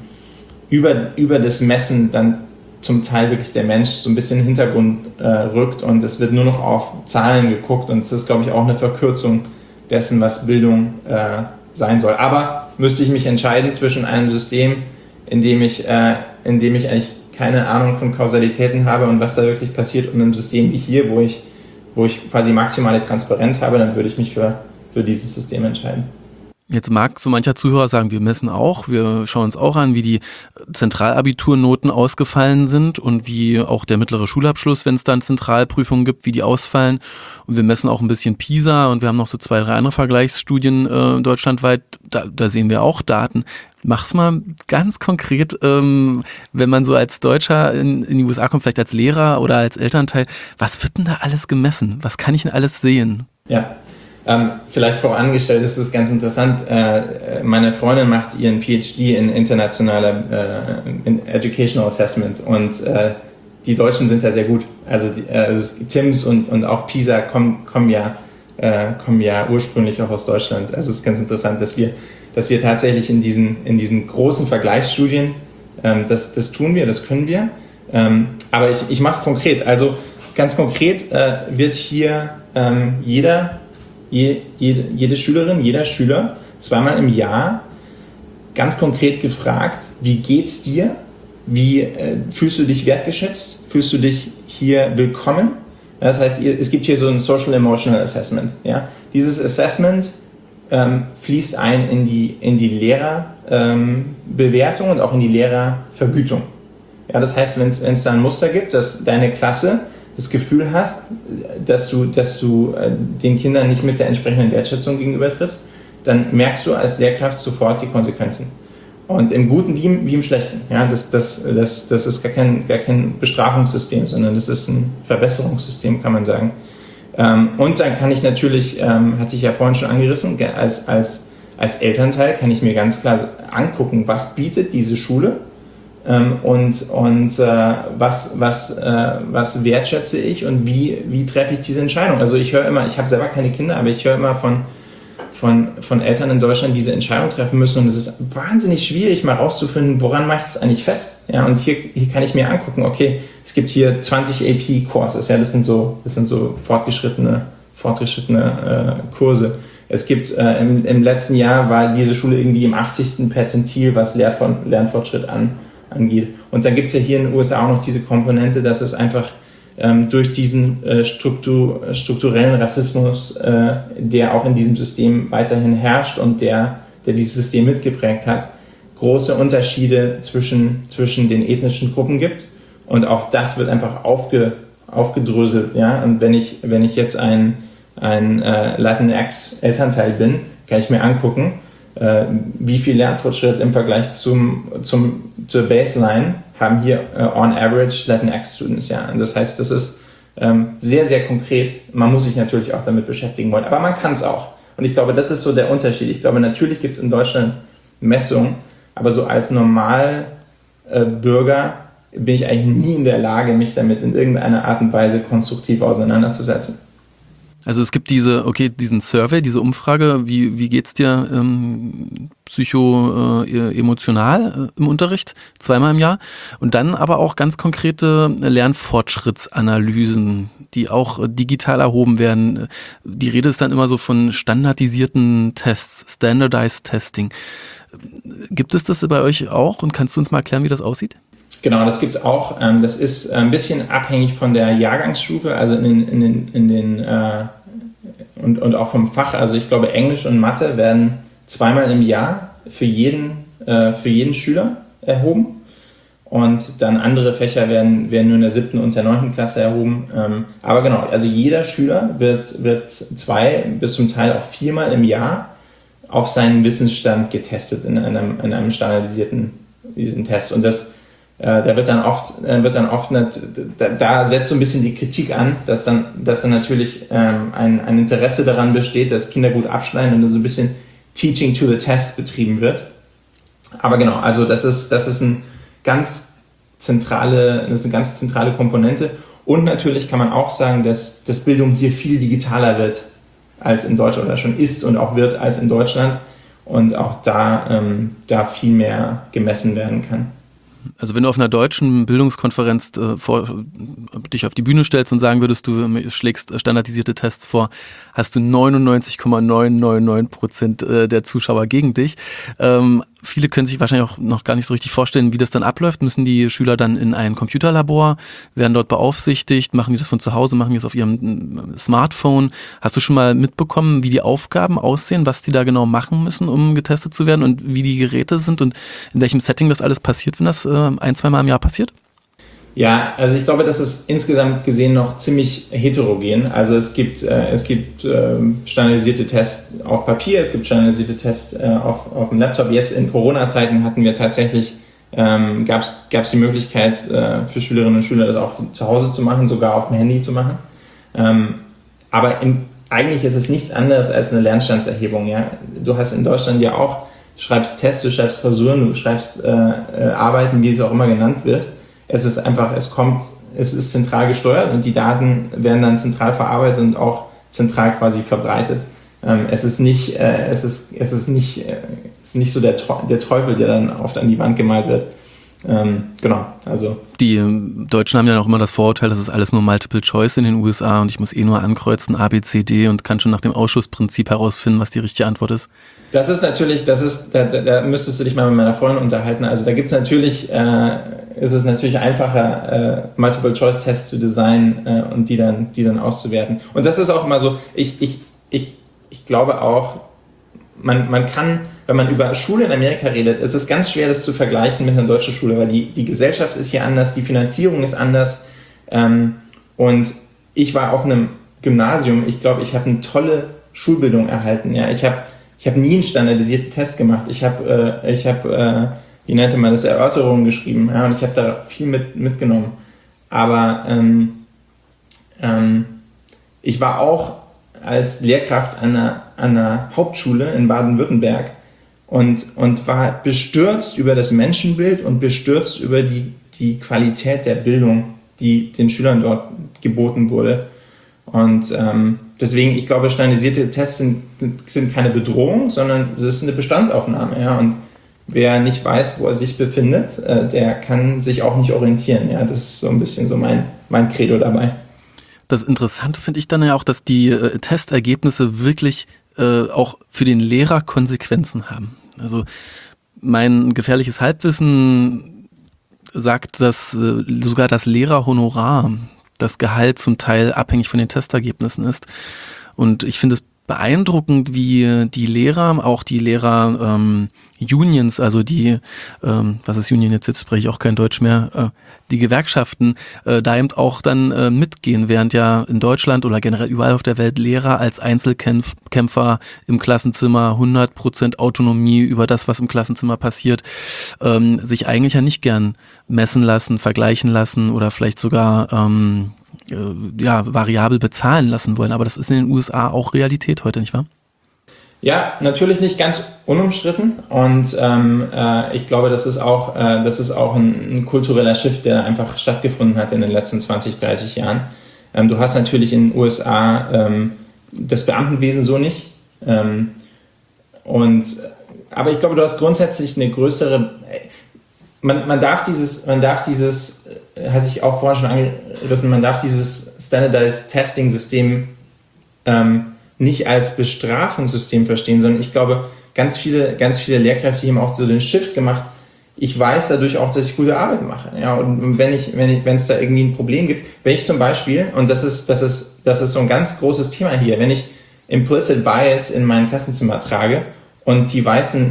über, über das Messen dann zum Teil wirklich der Mensch so ein bisschen in den Hintergrund äh, rückt und es wird nur noch auf Zahlen geguckt und es ist, glaube ich, auch eine Verkürzung dessen, was Bildung äh, sein soll. Aber müsste ich mich entscheiden zwischen einem System, in dem ich, äh, in dem ich eigentlich keine Ahnung von Kausalitäten habe und was da wirklich passiert und einem System wie hier, wo ich, wo ich quasi maximale Transparenz habe, dann würde ich mich für, für dieses System entscheiden. Jetzt mag so mancher Zuhörer sagen, wir messen auch, wir schauen uns auch an, wie die Zentralabiturnoten ausgefallen sind und wie auch der mittlere Schulabschluss, wenn es dann Zentralprüfungen gibt, wie die ausfallen. Und wir messen auch ein bisschen PISA und wir haben noch so zwei, drei andere Vergleichsstudien äh, deutschlandweit, da, da sehen wir auch Daten. Mach's mal ganz konkret, ähm, wenn man so als Deutscher in, in die U S A kommt, vielleicht als Lehrer oder als Elternteil, was wird denn da alles gemessen? Was kann ich denn alles sehen? Ja. Ähm, vielleicht vorangestellt ist es ganz interessant, äh, meine Freundin macht ihren P H D in internationaler äh, in Educational Assessment und äh, die Deutschen sind da sehr gut. Also, die, also T I M S und, und auch PISA kommen, kommen, ja, äh, kommen ja ursprünglich auch aus Deutschland. Also es ist ganz interessant, dass wir, dass wir tatsächlich in diesen, in diesen großen Vergleichsstudien, ähm, das, das tun wir, das können wir. Ähm, aber ich, ich mache es konkret. Also ganz konkret äh, wird hier ähm, jeder Je, jede, jede Schülerin, jeder Schüler zweimal im Jahr ganz konkret gefragt, wie geht's dir? Wie äh, fühlst du dich wertgeschätzt? Fühlst du dich hier willkommen? Das heißt, es gibt hier so ein Social Emotional Assessment. Ja? Dieses Assessment ähm, fließt ein in die, in die Lehrerbewertung ähm, und auch in die Lehrervergütung. Ja, das heißt, wenn es da ein Muster gibt, dass deine Klasse das Gefühl hast, dass du, dass du äh, den Kindern nicht mit der entsprechenden Wertschätzung gegenübertrittst, dann merkst du als Lehrkraft sofort die Konsequenzen. Und im Guten wie im, wie im Schlechten. Ja, das, das, das, das ist gar kein, gar kein Bestrafungssystem, sondern das ist ein Verbesserungssystem, kann man sagen. Ähm, und dann kann ich natürlich, ähm, hat sich ja vorhin schon angerissen, als, als, als Elternteil kann ich mir ganz klar angucken, was bietet diese Schule, und, und äh, was, was, äh, was wertschätze ich und wie, wie treffe ich diese Entscheidung. Also ich höre immer, ich habe selber keine Kinder, aber ich höre immer von, von, von Eltern in Deutschland, die diese Entscheidung treffen müssen und es ist wahnsinnig schwierig, mal rauszufinden, woran mache ich das eigentlich fest. Ja, und hier, hier kann ich mir angucken, okay, es gibt hier zwanzig A P-Courses, ja, das sind so, das sind so fortgeschrittene, fortgeschrittene äh, Kurse. Es gibt äh, im, im letzten Jahr war diese Schule irgendwie im achtzigsten Perzentil, was Lernfor- Lernfortschritt an, angeht. Und dann gibt es ja hier in den U S A auch noch diese Komponente, dass es einfach ähm, durch diesen äh, Struktur, strukturellen Rassismus, äh, der auch in diesem System weiterhin herrscht und der, der dieses System mitgeprägt hat, große Unterschiede zwischen, zwischen den ethnischen Gruppen gibt. Und auch das wird einfach aufge, aufgedröselt. Ja? Und wenn ich, wenn ich jetzt ein, ein äh, Latinx-Elternteil bin, kann ich mir angucken, äh, wie viel Lernfortschritt im Vergleich zum, zum, zur Baseline haben hier äh, on average Latinx-Students. Ja? Und das heißt, das ist ähm, sehr, sehr konkret. Man muss sich natürlich auch damit beschäftigen wollen, aber man kann es auch. Und ich glaube, das ist so der Unterschied. Ich glaube, natürlich gibt es in Deutschland Messungen, aber so als Normalbürger äh, bin ich eigentlich nie in der Lage, mich damit in irgendeiner Art und Weise konstruktiv auseinanderzusetzen. Also es gibt diese, okay, diesen Survey, diese Umfrage, wie, wie geht's dir ähm, psycho-emotional äh, im Unterricht, zweimal im Jahr. Und dann aber auch ganz konkrete Lernfortschrittsanalysen, die auch äh, digital erhoben werden. Die Rede ist dann immer so von standardisierten Tests, Standardized Testing. Gibt es das bei euch auch und kannst du uns mal erklären, wie das aussieht? Genau, das gibt es auch. Das ist ein bisschen abhängig von der Jahrgangsstufe, also in den, in den, in den äh, und, und auch vom Fach. Also ich glaube, Englisch und Mathe werden zweimal im Jahr für jeden, äh, für jeden Schüler erhoben. Und dann andere Fächer werden, werden nur in der siebten und der neunten Klasse erhoben. Ähm, aber genau, also jeder Schüler wird, wird zwei bis zum Teil auch viermal im Jahr auf seinen Wissensstand getestet in einem, in einem standardisierten diesen Test. Und das Äh, da wird dann oft, äh, wird dann oft nicht, da, da setzt so ein bisschen die Kritik an, dass dann, dass dann natürlich ähm, ein, ein Interesse daran besteht, dass Kinder gut abschneiden und so ein bisschen Teaching to the Test betrieben wird. Aber genau, also das ist, das ist ein ganz zentrale, das ist eine ganz zentrale Komponente. Und natürlich kann man auch sagen, dass, dass Bildung hier viel digitaler wird als in Deutschland oder schon ist und auch wird als in Deutschland und auch da, ähm, da viel mehr gemessen werden kann. Also wenn du auf einer deutschen Bildungskonferenz äh, vor, dich auf die Bühne stellst und sagen würdest, du schlägst standardisierte Tests vor, hast du neunundneunzig Komma neun neun neun Prozent der Zuschauer gegen dich. Ähm, viele können sich wahrscheinlich auch noch gar nicht so richtig vorstellen, wie das dann abläuft. Müssen die Schüler dann in ein Computerlabor, werden dort beaufsichtigt, machen die das von zu Hause, machen die das auf ihrem Smartphone? Hast du schon mal mitbekommen, wie die Aufgaben aussehen, was die da genau machen müssen, um getestet zu werden und wie die Geräte sind und in welchem Setting das alles passiert, wenn das äh, ein, zweimal im Jahr passiert? Ja, also ich glaube, das ist insgesamt gesehen noch ziemlich heterogen. Also es gibt, äh, es gibt äh, standardisierte Tests auf Papier, es gibt standardisierte Tests äh, auf, auf dem Laptop. Jetzt in Corona-Zeiten hatten wir tatsächlich, ähm, gab es die Möglichkeit äh, für Schülerinnen und Schüler, das auch zu Hause zu machen, sogar auf dem Handy zu machen. Ähm, aber im, eigentlich ist es nichts anderes als eine Lernstandserhebung. Ja? Du hast in Deutschland ja auch, du schreibst Tests, du schreibst Klausuren, du schreibst äh, äh, Arbeiten, wie es auch immer genannt wird. Es ist einfach, es kommt, es ist zentral gesteuert und die Daten werden dann zentral verarbeitet und auch zentral quasi verbreitet. Ähm, es ist nicht, äh, es ist, es ist nicht, äh, es ist nicht so der, der Teufel, der dann oft an die Wand gemalt wird. Ähm, genau, also. Die ähm, Deutschen haben ja noch immer das Vorurteil, das ist alles nur Multiple Choice in den U S A und ich muss eh nur ankreuzen A, B, C, D und kann schon nach dem Ausschussprinzip herausfinden, was die richtige Antwort ist. Das ist natürlich, das ist, da, da, da müsstest du dich mal mit meiner Freundin unterhalten. Also da gibt es natürlich, äh, ist es natürlich einfacher, äh, Multiple-Choice-Tests zu designen äh, und die dann, die dann auszuwerten. Und das ist auch immer so, ich, ich, ich, ich glaube auch, man, man kann, wenn man über Schule in Amerika redet, ist es ganz schwer, das zu vergleichen mit einer deutschen Schule, weil die, die Gesellschaft ist hier anders, die Finanzierung ist anders. Ähm, und ich war auf einem Gymnasium, ich glaube, ich habe eine tolle Schulbildung erhalten. Ja? Ich habe ich hab nie einen standardisierten Test gemacht. Ich habe, äh, ich habe äh, wie nannte man das, Erörterungen geschrieben. Ja? Und ich habe da viel mit, mitgenommen. Aber ähm, ähm, ich war auch als Lehrkraft an einer, an einer Hauptschule in Baden-Württemberg und, und war bestürzt über das Menschenbild und bestürzt über die, die Qualität der Bildung, die den Schülern dort geboten wurde. Und ähm, deswegen, ich glaube, standardisierte Tests sind, sind keine Bedrohung, sondern es ist eine Bestandsaufnahme. Ja? Und wer nicht weiß, wo er sich befindet, äh, der kann sich auch nicht orientieren. Ja? Das ist so ein bisschen so mein, mein Credo dabei. Das Interessante finde ich dann ja auch, dass die äh, Testergebnisse wirklich äh, auch für den Lehrer Konsequenzen haben. Also mein gefährliches Halbwissen sagt, dass äh, sogar das Lehrerhonorar, das Gehalt zum Teil abhängig von den Testergebnissen ist. Und ich finde es beeindruckend, wie die Lehrer, auch die Lehrer ähm, Unions, also die, ähm, was ist Union jetzt, jetzt spreche ich auch kein Deutsch mehr, äh, die Gewerkschaften, äh, da eben auch dann äh, mitgehen, während ja in Deutschland oder generell überall auf der Welt Lehrer als Einzelkämpfer im Klassenzimmer hundert Prozent Autonomie über das, was im Klassenzimmer passiert, ähm, sich eigentlich ja nicht gern messen lassen, vergleichen lassen oder vielleicht sogar ähm, ja, variabel bezahlen lassen wollen. Aber das ist in den U S A auch Realität heute, nicht wahr? Ja, natürlich nicht ganz unumstritten und ähm, äh, ich glaube, das ist auch, äh, das ist auch ein, ein kultureller Shift, der einfach stattgefunden hat in den letzten zwanzig, dreißig Jahren. Ähm, du hast natürlich in den U S A ähm, das Beamtenwesen so nicht. Ähm, und, aber ich glaube, du hast grundsätzlich eine größere... Man, man darf dieses, man darf dieses, hatte ich auch vorhin schon angerissen, man darf dieses Standardized Testing System ähm, nicht als Bestrafungssystem verstehen, sondern ich glaube, ganz viele, ganz viele Lehrkräfte haben auch so den Shift gemacht. Ich weiß dadurch auch, dass ich gute Arbeit mache. Ja, und wenn ich, wenn ich, wenn es da irgendwie ein Problem gibt, wenn ich zum Beispiel, und das ist, das ist, das ist so ein ganz großes Thema hier, wenn ich Implicit Bias in mein Klassenzimmer trage, und die weißen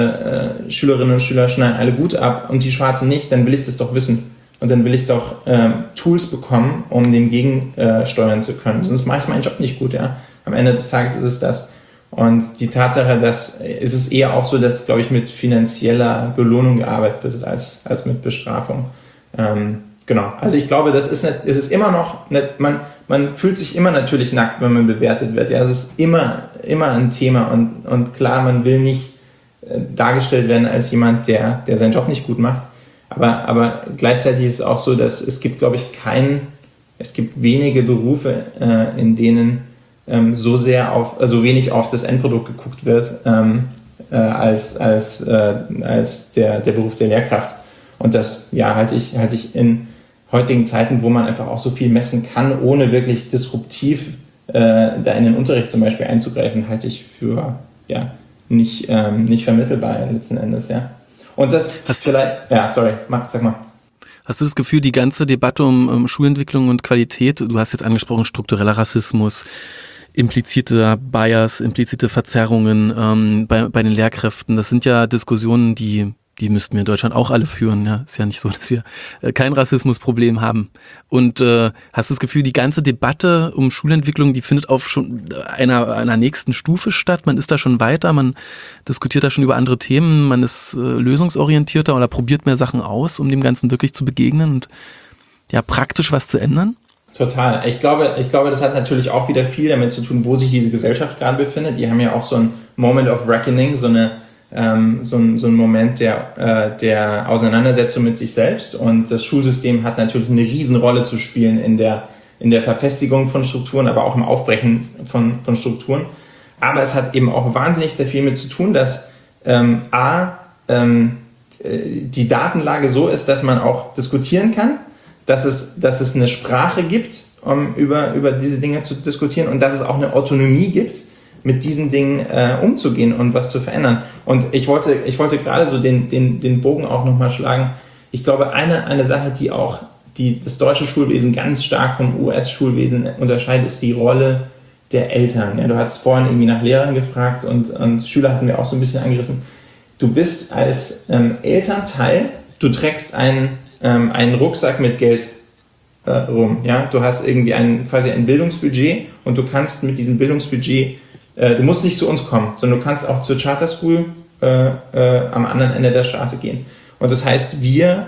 äh, Schülerinnen und Schüler schneiden alle gut ab und die schwarzen nicht, dann will ich das doch wissen. Und dann will ich doch äh, Tools bekommen, um dem gegensteuern äh, zu können. Sonst mache ich meinen Job nicht gut. Ja? Am Ende des Tages ist es das. Und die Tatsache, dass ist es eher auch so, dass, glaube ich, mit finanzieller Belohnung gearbeitet wird, als, als mit Bestrafung. Ähm, genau. Also ich glaube, das ist, nicht, es ist immer noch, nicht, man, man fühlt sich immer natürlich nackt, wenn man bewertet wird. Ja, es ist immer, immer ein Thema und, und klar, man will nicht äh, dargestellt werden als jemand, der, der seinen Job nicht gut macht. Aber, aber gleichzeitig ist es auch so, dass es gibt, glaube ich, keinen, es gibt wenige Berufe, äh, in denen ähm, so sehr auf, also wenig auf das Endprodukt geguckt wird, ähm, äh, als, als, äh, als der, der Beruf der Lehrkraft. Und das, ja, halte ich, halte ich in heutigen Zeiten, wo man einfach auch so viel messen kann, ohne wirklich disruptiv äh, da in den Unterricht zum Beispiel einzugreifen, halte ich für ja, nicht, ähm, nicht vermittelbar letzten Endes, ja. Und das Hast vielleicht, ja, sorry, mach, sag mal. Hast du das Gefühl, die ganze Debatte um, um Schulentwicklung und Qualität, du hast jetzt angesprochen, struktureller Rassismus, implizite Bias, implizite Verzerrungen ähm, bei, bei den Lehrkräften, das sind ja Diskussionen, die Die müssten wir in Deutschland auch alle führen. Ja, ist ja nicht so, dass wir äh, kein Rassismusproblem haben. Und äh, hast du das Gefühl, die ganze Debatte um Schulentwicklung, die findet auf schon einer, einer nächsten Stufe statt? Man ist da schon weiter, man diskutiert da schon über andere Themen, man ist äh, lösungsorientierter oder probiert mehr Sachen aus, um dem Ganzen wirklich zu begegnen und ja praktisch was zu ändern? Total. Ich glaube, ich glaube, das hat natürlich auch wieder viel damit zu tun, wo sich diese Gesellschaft gerade befindet. Die haben ja auch so ein Moment of Reckoning, so eine Ähm, so, ein, so ein Moment der, äh, der Auseinandersetzung mit sich selbst, und das Schulsystem hat natürlich eine Riesenrolle zu spielen in der, in der Verfestigung von Strukturen, aber auch im Aufbrechen von, von Strukturen. Aber es hat eben auch wahnsinnig viel mit zu tun, dass ähm, a, ähm, die Datenlage so ist, dass man auch diskutieren kann, dass es, dass es eine Sprache gibt, um über, über diese Dinge zu diskutieren, und dass es auch eine Autonomie gibt, mit diesen Dingen äh, umzugehen und was zu verändern. Und ich wollte, ich wollte gerade so den, den, den Bogen auch nochmal schlagen. Ich glaube, eine, eine Sache, die auch die, das deutsche Schulwesen ganz stark vom U S-Schulwesen unterscheidet, ist die Rolle der Eltern. Ja, du hast vorhin irgendwie nach Lehrern gefragt, und, und Schüler hatten wir auch so ein bisschen angerissen. Du bist als ähm, Elternteil, du trägst einen, ähm, einen Rucksack mit Geld äh, rum. Ja? Du hast irgendwie ein, quasi ein Bildungsbudget, und du kannst mit diesem Bildungsbudget, du musst nicht zu uns kommen, sondern du kannst auch zur Charter School äh, äh, am anderen Ende der Straße gehen. Und das heißt, wir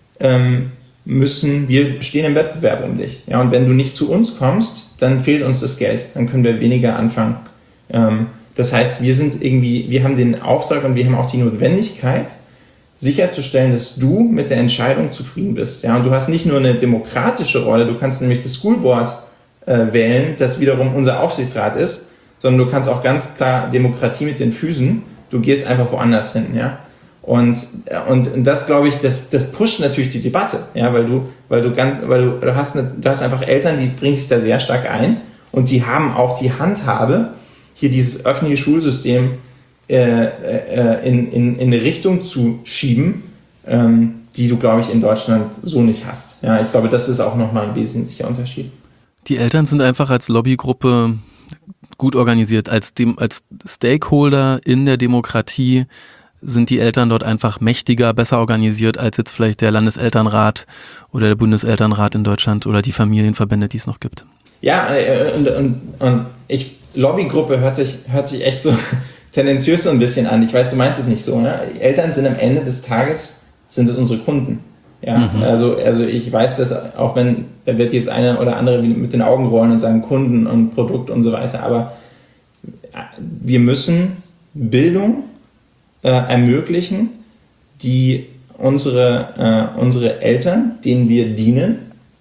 ähm, müssen, wir stehen im Wettbewerb um dich. Ja, und wenn du nicht zu uns kommst, dann fehlt uns das Geld. Dann können wir weniger anfangen. Ähm, das heißt, wir sind irgendwie, wir haben den Auftrag und wir haben auch die Notwendigkeit, sicherzustellen, dass du mit der Entscheidung zufrieden bist. Ja, und du hast nicht nur eine demokratische Rolle, du kannst nämlich das School Board äh, wählen, das wiederum unser Aufsichtsrat ist, sondern du kannst auch ganz klar Demokratie mit den Füßen, du gehst einfach woanders hin, ja. Und, und das, glaube ich, das, das pusht natürlich die Debatte, ja, weil du, weil du ganz, weil du, du hast eine, du hast einfach Eltern, die bringen sich da sehr stark ein, und die haben auch die Handhabe, hier dieses öffentliche Schulsystem äh, äh, in, in, in eine Richtung zu schieben, ähm, die du, glaube ich, in Deutschland so nicht hast. Ja, ich glaube, das ist auch nochmal ein wesentlicher Unterschied. Die Eltern sind einfach als Lobbygruppe gut organisiert. Als, dem, als Stakeholder in der Demokratie sind die Eltern dort einfach mächtiger, besser organisiert als jetzt vielleicht der Landeselternrat oder der Bundeselternrat in Deutschland oder die Familienverbände, die es noch gibt. Ja, und, und, und ich, Lobbygruppe hört sich, hört sich echt so tendenziös so ein bisschen an. Ich weiß, du meinst es nicht so. Ne? Eltern sind am Ende des Tages sind unsere Kunden. Ja, mhm. also, also ich weiß das, auch wenn, da wird jetzt einer oder andere mit den Augen rollen und sagen Kunden und Produkt und so weiter, aber wir müssen Bildung äh, ermöglichen, die unsere, äh, unsere Eltern, denen wir dienen,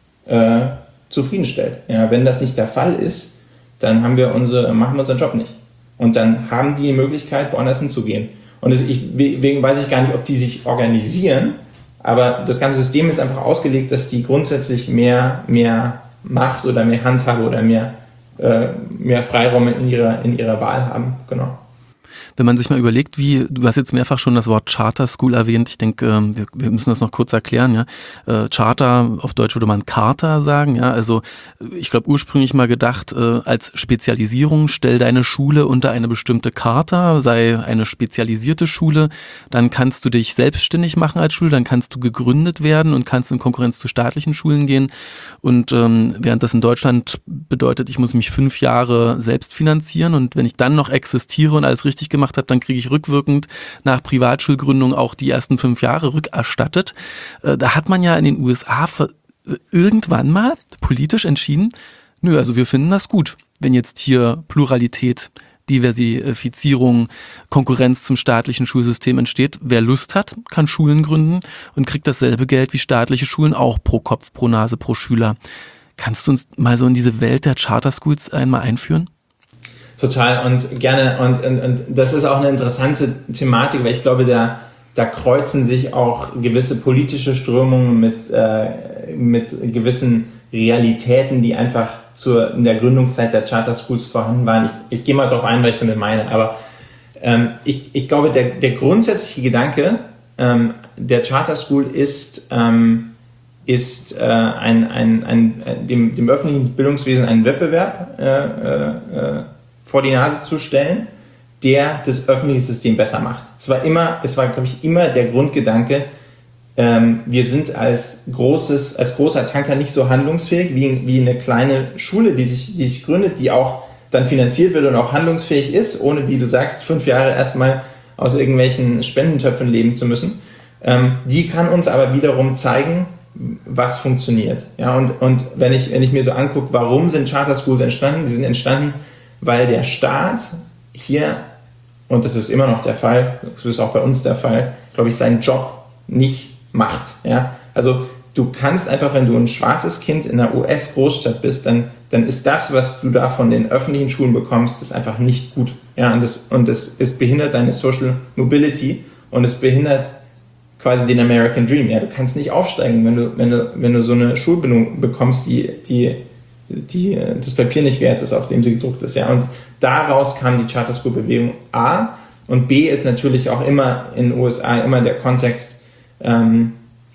äh, zufriedenstellt. Ja, wenn das nicht der Fall ist, dann haben wir unsere, machen wir unseren Job nicht. Und dann haben die die Möglichkeit, woanders hinzugehen. Und das, ich, deswegen weiß ich gar nicht, ob die sich organisieren, aber das ganze System ist einfach ausgelegt, dass die grundsätzlich mehr, mehr Macht oder mehr Handhabe oder mehr, äh, mehr Freiraum in ihrer, in ihrer Wahl haben. Genau. Wenn man sich mal überlegt, wie, du hast jetzt mehrfach schon das Wort Charter School erwähnt, ich denke, wir, wir müssen das noch kurz erklären, ja. Äh, Charter, auf Deutsch würde man Charta sagen, ja, also ich glaube ursprünglich mal gedacht, äh, als Spezialisierung, stell deine Schule unter eine bestimmte Charta, sei eine spezialisierte Schule, dann kannst du dich selbstständig machen als Schule, dann kannst du gegründet werden und kannst in Konkurrenz zu staatlichen Schulen gehen und ähm, während das in Deutschland bedeutet, ich muss mich fünf Jahre selbst finanzieren und wenn ich dann noch existiere und alles richtig gemacht habe, dann kriege ich rückwirkend nach Privatschulgründung auch die ersten fünf Jahre rückerstattet. Da hat man ja in den U S A irgendwann mal politisch entschieden, nö, also wir finden das gut, wenn jetzt hier Pluralität, Diversifizierung, Konkurrenz zum staatlichen Schulsystem entsteht. Wer Lust hat, kann Schulen gründen und kriegt dasselbe Geld wie staatliche Schulen, auch pro Kopf, pro Nase, pro Schüler. Kannst du uns mal so in diese Welt der Charter Schools einmal einführen? Total und gerne und, und, und das ist auch eine interessante Thematik, weil ich glaube, da, da kreuzen sich auch gewisse politische Strömungen mit, äh, mit gewissen Realitäten, die einfach zur, in der Gründungszeit der Charter Schools vorhanden waren. Ich, ich gehe mal darauf ein, was ich damit meine, aber ähm, ich, ich glaube, der, der grundsätzliche Gedanke ähm, der Charter School ist, ähm, ist äh, ein, ein, ein, ein, dem, dem öffentlichen Bildungswesen einen Wettbewerb äh, äh, vor die Nase zu stellen, der das öffentliche System besser macht. Es war immer, es war, glaube ich, immer der Grundgedanke, ähm, wir sind als großes, als großer Tanker nicht so handlungsfähig wie, wie eine kleine Schule, die sich, die sich gründet, die auch dann finanziert wird und auch handlungsfähig ist, ohne, wie du sagst, fünf Jahre erstmal aus irgendwelchen Spendentöpfen leben zu müssen. Ähm, die kann uns aber wiederum zeigen, was funktioniert. Ja, und, und wenn ich, wenn ich mir so angucke, warum sind Charter Schools entstanden? Die sind entstanden, weil der Staat hier, und das ist immer noch der Fall, das ist auch bei uns der Fall, glaube ich, seinen Job nicht macht. Ja? Also du kannst einfach, wenn du ein schwarzes Kind in einer U S-Großstadt bist, dann, dann ist das, was du da von den öffentlichen Schulen bekommst, das einfach nicht gut. Ja? Und es und das, es behindert deine Social Mobility und es behindert quasi den American Dream. Ja? Du kannst nicht aufsteigen, wenn du, wenn du, wenn du so eine Schulbildung bekommst, die, die die das Papier nicht wert ist, auf dem sie gedruckt ist. Ja. Und daraus kam die Charter School Bewegung A. Und B ist natürlich auch immer in den U S A immer der Kontext, ähm,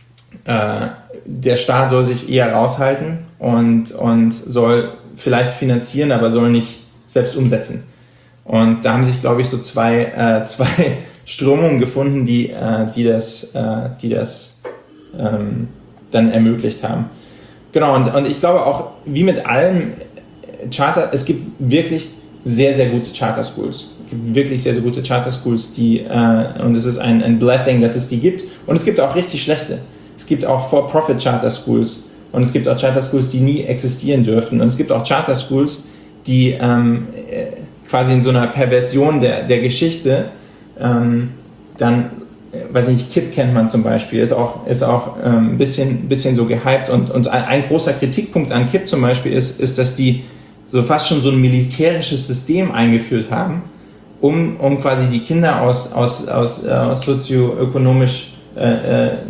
äh, der Staat soll sich eher raushalten und, und soll vielleicht finanzieren, aber soll nicht selbst umsetzen. Und da haben sich, glaube ich, so zwei, äh, zwei Strömungen gefunden, die, äh, die das, äh, die das ähm, dann ermöglicht haben. Genau, und, und ich glaube auch, wie mit allem Charter, es gibt wirklich sehr, sehr gute Charter Schools. Es gibt wirklich sehr, sehr gute Charter Schools, die, äh, und es ist ein, ein Blessing, dass es die gibt. Und es gibt auch richtig schlechte. Es gibt auch For-Profit Charter Schools und es gibt auch Charter Schools, die nie existieren dürften. Und es gibt auch Charter Schools, die ähm, quasi in so einer Perversion der, der Geschichte ähm, dann, weiß nicht, K I P kennt man zum Beispiel, ist auch, ist auch ähm, ein bisschen, bisschen so gehypt und, und ein, ein großer Kritikpunkt an K I P zum Beispiel ist, ist, dass die so fast schon so ein militärisches System eingeführt haben, um, um quasi die Kinder aus, aus, aus, äh, aus sozioökonomisch äh, äh,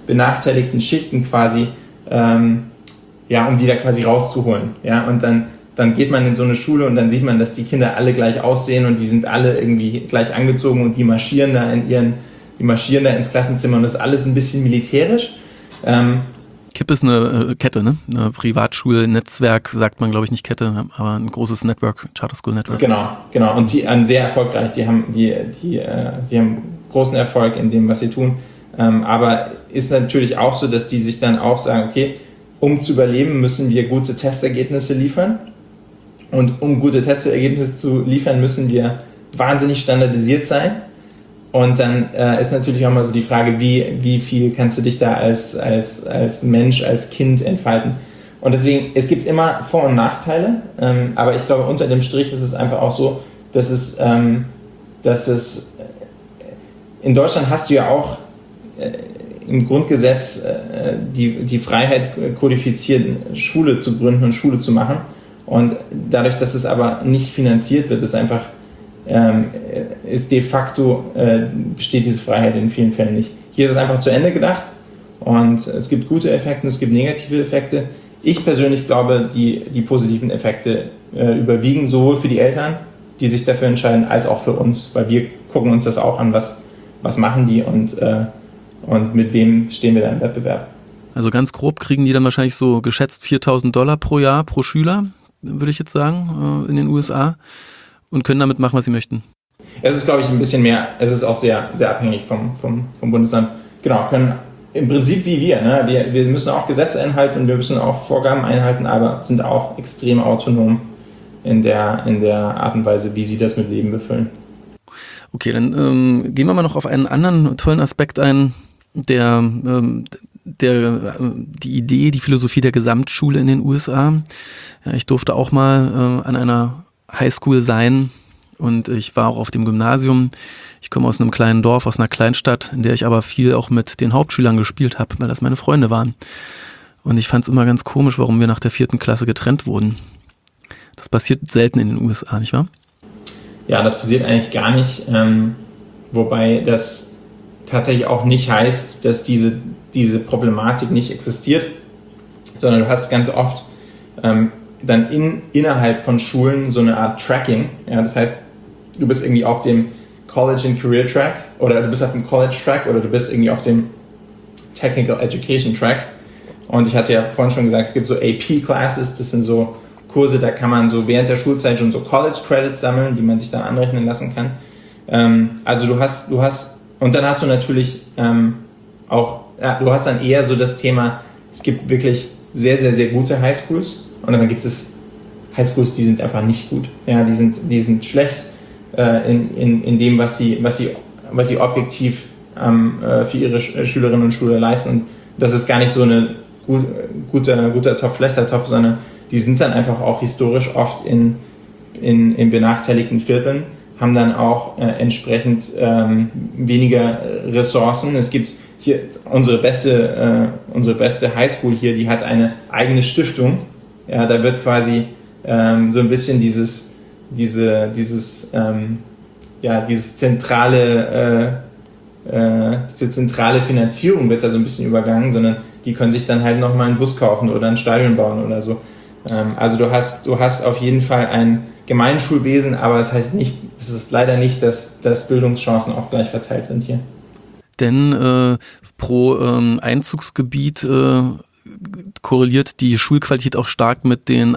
benachteiligten Schichten quasi, ähm, ja, um die da quasi rauszuholen. Ja? Und dann dann geht man in so eine Schule und dann sieht man, dass die Kinder alle gleich aussehen und die sind alle irgendwie gleich angezogen und die marschieren da in ihren, die marschieren da ins Klassenzimmer und das ist alles ein bisschen militärisch. Ähm, K I P ist eine äh, Kette, ne? Eine Privatschulnetzwerk, sagt man, glaube ich, nicht Kette, aber ein großes Network, Charter School Network. Genau, genau. Und die äh, sehr erfolgreich. Die haben, die, die, äh, die haben großen Erfolg in dem, was sie tun. Ähm, aber ist natürlich auch so, dass die sich dann auch sagen, okay, um zu überleben, müssen wir gute Testergebnisse liefern. Und um gute Testergebnisse zu liefern, müssen wir wahnsinnig standardisiert sein. Und dann äh, ist natürlich auch mal so die Frage, wie, wie viel kannst du dich da als, als, als Mensch, als Kind entfalten. Und deswegen, es gibt immer Vor- und Nachteile, ähm, aber ich glaube, unter dem Strich ist es einfach auch so, dass es, ähm, dass es in Deutschland hast du ja auch äh, im Grundgesetz äh, die, die Freiheit kodifiziert, Schule zu gründen und Schule zu machen. Und dadurch, dass es aber nicht finanziert wird, ist einfach Ähm, ist de facto, äh, besteht diese Freiheit in vielen Fällen nicht. Hier ist es einfach zu Ende gedacht und es gibt gute Effekte und es gibt negative Effekte. Ich persönlich glaube, die, die positiven Effekte äh, überwiegen sowohl für die Eltern, die sich dafür entscheiden, als auch für uns, weil wir gucken uns das auch an, was, was machen die und, äh, und mit wem stehen wir da im Wettbewerb. Also ganz grob kriegen die dann wahrscheinlich so geschätzt viertausend Dollar pro Jahr pro Schüler, würde ich jetzt sagen, äh, in den U S A. Und können damit machen, was sie möchten. Es ist, glaube ich, ein bisschen mehr, es ist auch sehr, sehr abhängig vom, vom, vom Bundesland. Genau, können im Prinzip wie wir, ne? wir. Wir müssen auch Gesetze einhalten und wir müssen auch Vorgaben einhalten, aber sind auch extrem autonom in der, in der Art und Weise, wie sie das mit Leben befüllen. Okay, dann ähm, gehen wir mal noch auf einen anderen tollen Aspekt ein, der, ähm, der, äh, die Idee, die Philosophie der Gesamtschule in den U S A. Ja, ich durfte auch mal äh, an einer Highschool sein und ich war auch auf dem Gymnasium. Ich komme aus einem kleinen Dorf, aus einer Kleinstadt, in der ich aber viel auch mit den Hauptschülern gespielt habe, weil das meine Freunde waren. Und ich fand es immer ganz komisch, warum wir nach der vierten Klasse getrennt wurden. Das passiert selten in den U S A, nicht wahr? Ja, das passiert eigentlich gar nicht, ähm, wobei das tatsächlich auch nicht heißt, dass diese, diese Problematik nicht existiert, sondern du hast ganz oft ähm, dann in, innerhalb von Schulen so eine Art Tracking. Ja, das heißt, du bist irgendwie auf dem College and Career Track oder du bist auf dem College Track oder du bist irgendwie auf dem Technical Education Track. Und ich hatte ja vorhin schon gesagt, es gibt so A P Classes, das sind so Kurse, da kann man so während der Schulzeit schon so College Credits sammeln, die man sich dann anrechnen lassen kann. Ähm, also du hast, du hast, und dann hast du natürlich ähm, auch, ja, du hast dann eher so das Thema, es gibt wirklich sehr, sehr, sehr gute Highschools. Und dann gibt es Highschools, die sind einfach nicht gut. Ja, die sind, die sind schlecht äh, in, in, in dem, was sie, was sie, was sie objektiv ähm, äh, für ihre Sch- Schülerinnen und Schüler leisten. Und das ist gar nicht so ein gut, guter, guter Topf, schlechter Topf, sondern die sind dann einfach auch historisch oft in, in, in benachteiligten Vierteln, haben dann auch äh, entsprechend ähm, weniger Ressourcen. Es gibt hier unsere beste, äh, unsere beste Highschool hier, die hat eine eigene Stiftung. Ja, da wird quasi ähm, so ein bisschen dieses, diese, dieses, ähm, ja, dieses zentrale, äh, äh, diese zentrale Finanzierung wird da so ein bisschen übergangen, sondern die können sich dann halt nochmal einen Bus kaufen oder ein Stadion bauen oder so. Ähm, also du hast, du hast auf jeden Fall ein Gemeinschulwesen, aber das heißt nicht, es ist leider nicht, dass, dass Bildungschancen auch gleich verteilt sind hier. Denn äh, pro ähm, Einzugsgebiet äh, korreliert die Schulqualität auch stark mit den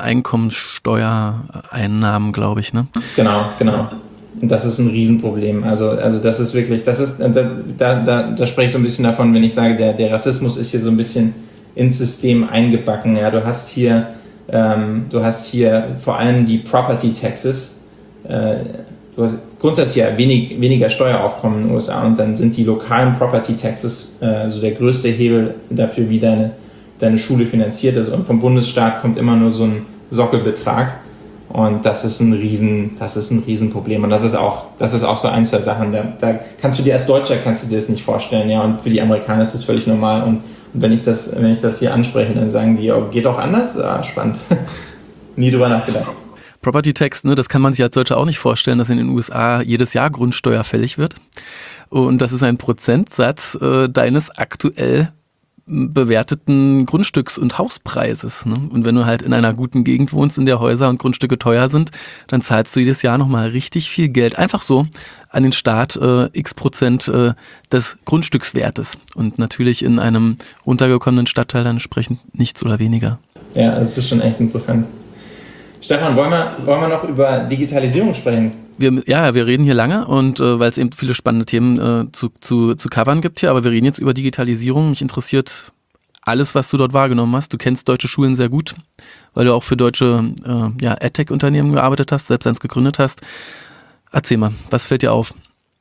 Einkommenssteuereinnahmen, glaube ich, ne? Genau, genau. Und das ist ein Riesenproblem. Also, also das ist wirklich, das ist, da, da, da, da spreche ich so ein bisschen davon, wenn ich sage, der, der Rassismus ist hier so ein bisschen ins System eingebacken. Ja, du hast hier, ähm, du hast hier vor allem die Property Taxes. Äh, du hast grundsätzlich ja wenig, weniger Steueraufkommen in den U S A und dann sind die lokalen Property Taxes äh, so der größte Hebel dafür, wie deine deine Schule finanziert ist, und vom Bundesstaat kommt immer nur so ein Sockelbetrag und das ist ein Riesen, das ist ein Riesenproblem und das ist auch, das ist auch so eins der Sachen, da, da kannst du dir als Deutscher kannst du dir das nicht vorstellen, ja, und für die Amerikaner ist das völlig normal und, und wenn ich das, wenn ich das hier anspreche, dann sagen die, oh, geht auch anders? Ah, spannend. Nie drüber nachgedacht. Property Tax, ne, das kann man sich als Deutscher auch nicht vorstellen, dass in den U S A jedes Jahr Grundsteuer fällig wird und das ist ein Prozentsatz äh, deines aktuell bewerteten Grundstücks- und Hauspreises. Ne? Und wenn du halt in einer guten Gegend wohnst, in der Häuser und Grundstücke teuer sind, dann zahlst du jedes Jahr nochmal richtig viel Geld. Einfach so an den Staat äh, x Prozent äh, des Grundstückswertes. Und natürlich in einem runtergekommenen Stadtteil dann entsprechend nichts oder weniger. Ja, das ist schon echt interessant. Stefan, wollen wir, wollen wir noch über Digitalisierung sprechen? Wir, ja, wir reden hier lange und äh, weil es eben viele spannende Themen äh, zu, zu, zu covern gibt hier, aber wir reden jetzt über Digitalisierung. Mich interessiert alles, was du dort wahrgenommen hast. Du kennst deutsche Schulen sehr gut, weil du auch für deutsche äh, ja, EdTech-Unternehmen gearbeitet hast, selbst eins gegründet hast. Erzähl mal, was fällt dir auf?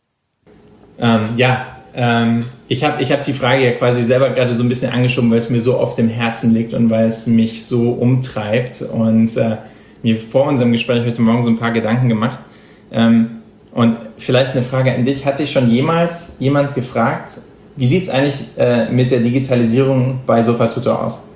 Ähm, ja, ähm, ich habe ich hab die Frage ja quasi selber gerade so ein bisschen angeschoben, weil es mir so auf dem Herzen liegt und weil es mich so umtreibt und äh, mir vor unserem Gespräch heute Morgen so ein paar Gedanken gemacht. Ähm, und vielleicht eine Frage an dich. Hat dich schon jemals jemand gefragt, wie sieht es eigentlich äh, mit der Digitalisierung bei Sofatutor aus?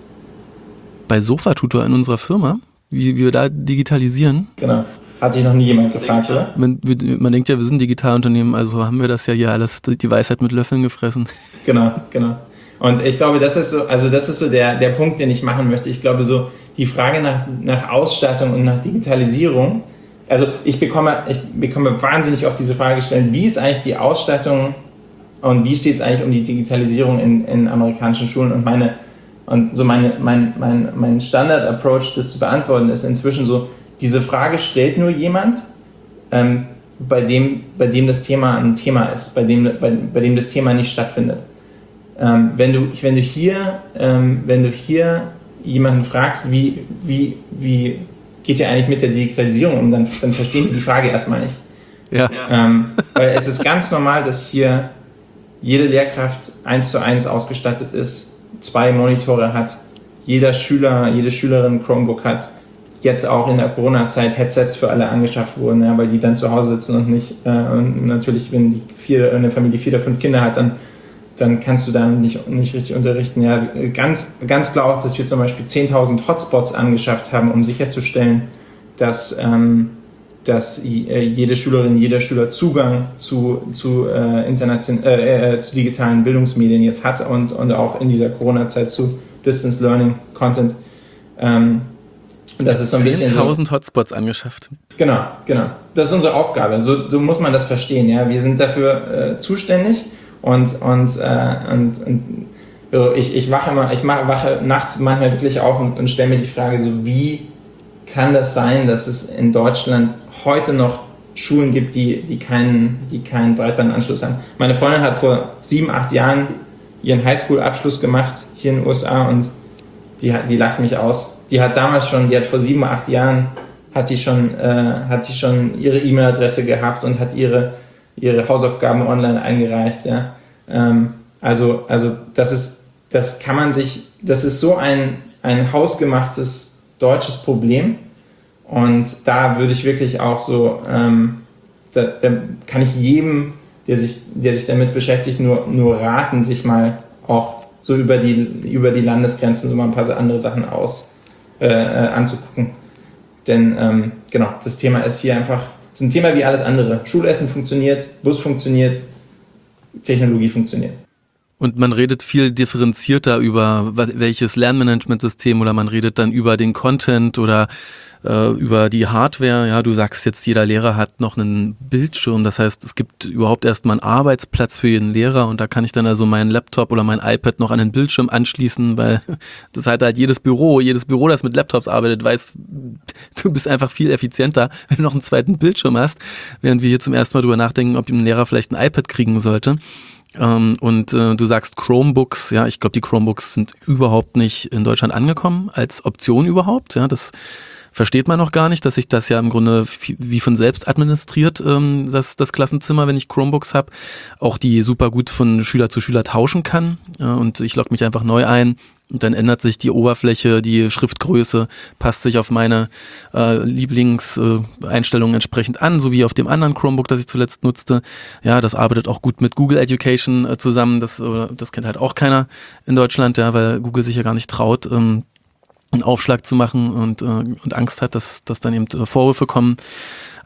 Bei Sofatutor in unserer Firma? Wie, wie wir da digitalisieren? Genau. Hat dich noch nie jemand gefragt, oder? Man, man denkt ja, wir sind ein Digitalunternehmen, also haben wir das ja hier alles, die Weisheit mit Löffeln gefressen. Genau, genau. Und ich glaube, das ist so, also das ist so der, der Punkt, den ich machen möchte. Ich glaube, so die Frage nach, nach Ausstattung und nach Digitalisierung. Also ich bekomme, ich bekomme wahnsinnig oft diese Frage gestellt, wie ist eigentlich die Ausstattung und wie steht es eigentlich um die Digitalisierung in, in amerikanischen Schulen? Und meine und so meine, mein, mein, mein Standard-Approach, das zu beantworten, ist inzwischen so, diese Frage stellt nur jemand, ähm, bei dem, bei dem das Thema ein Thema ist, bei dem, bei, bei dem das Thema nicht stattfindet. Ähm, wenn du, wenn du hier, ähm, wenn du hier jemanden fragst, wie, wie, wie geht ihr eigentlich mit der Digitalisierung um, dann, dann verstehen die die Frage erstmal nicht. Ja. Ähm, weil es ist ganz normal, dass hier jede Lehrkraft eins zu eins ausgestattet ist, zwei Monitore hat, jeder Schüler, jede Schülerin Chromebook hat, jetzt auch in der Corona-Zeit Headsets für alle angeschafft wurden, ja, weil die dann zu Hause sitzen und nicht, äh, und natürlich, wenn die vier, eine Familie vier oder fünf Kinder hat, dann dann kannst du da nicht, nicht richtig unterrichten. Ja, ganz, ganz klar auch, dass wir zum Beispiel zehntausend Hotspots angeschafft haben, um sicherzustellen, dass, ähm, dass jede Schülerin, jeder Schüler Zugang zu, zu, äh, internation- äh, äh, zu digitalen Bildungsmedien jetzt hat und, und auch in dieser Corona-Zeit zu Distance Learning Content. Ähm, das ist so ein bisschen zehntausend Hotspots angeschafft. Genau, genau. Das ist unsere Aufgabe. So, so muss man das verstehen. Ja, wir sind dafür äh, zuständig. Und, und, äh, und, und so ich, ich wache immer, ich mach, wache nachts manchmal wirklich auf und, und stelle mir die Frage, so wie kann das sein, dass es in Deutschland heute noch Schulen gibt, die, die keinen, die keinen Breitbandanschluss haben. Meine Freundin hat vor sieben, acht Jahren ihren Highschool-Abschluss gemacht hier in den U S A und die, die lacht mich aus. Die hat damals schon, die hat vor sieben, acht Jahren hat die schon, äh, hat die schon ihre E-Mail-Adresse gehabt und hat ihre ihre Hausaufgaben online eingereicht, ja. Ähm, also, also das ist, das kann man sich, das ist so ein, ein hausgemachtes deutsches Problem und da würde ich wirklich auch so, ähm, da, da kann ich jedem, der sich, der sich damit beschäftigt, nur, nur raten, sich mal auch so über die, über die Landesgrenzen so mal ein paar andere Sachen aus, äh, anzugucken. Denn, ähm, genau, das Thema ist hier einfach, ist ein Thema wie alles andere. Schulessen funktioniert, Bus funktioniert, Technologie funktioniert. Und man redet viel differenzierter über welches Lernmanagementsystem oder man redet dann über den Content oder äh, über die Hardware. Ja, du sagst jetzt, jeder Lehrer hat noch einen Bildschirm. Das heißt, es gibt überhaupt erstmal einen Arbeitsplatz für jeden Lehrer und da kann ich dann also meinen Laptop oder mein iPad noch an den Bildschirm anschließen, weil das hat halt jedes Büro, jedes Büro, das mit Laptops arbeitet, weiß, du bist einfach viel effizienter, wenn du noch einen zweiten Bildschirm hast, während wir hier zum ersten Mal drüber nachdenken, ob ein Lehrer vielleicht ein iPad kriegen sollte. Ähm, und äh, du sagst Chromebooks, ja, ich glaube, die Chromebooks sind überhaupt nicht in Deutschland angekommen, als Option überhaupt, ja, das versteht man noch gar nicht, dass sich das ja im Grunde wie von selbst administriert, ähm, das, das Klassenzimmer, wenn ich Chromebooks habe, auch die super gut von Schüler zu Schüler tauschen kann, äh, und ich logge mich einfach neu ein. Und dann ändert sich die Oberfläche, die Schriftgröße, passt sich auf meine äh, Lieblingseinstellungen äh, entsprechend an, so wie auf dem anderen Chromebook, das ich zuletzt nutzte. Ja, das arbeitet auch gut mit Google Education äh, zusammen. Das, äh, das kennt halt auch keiner in Deutschland, ja, weil Google sich ja gar nicht traut, ähm, einen Aufschlag zu machen und, äh, und Angst hat, dass, dass dann eben äh, Vorwürfe kommen.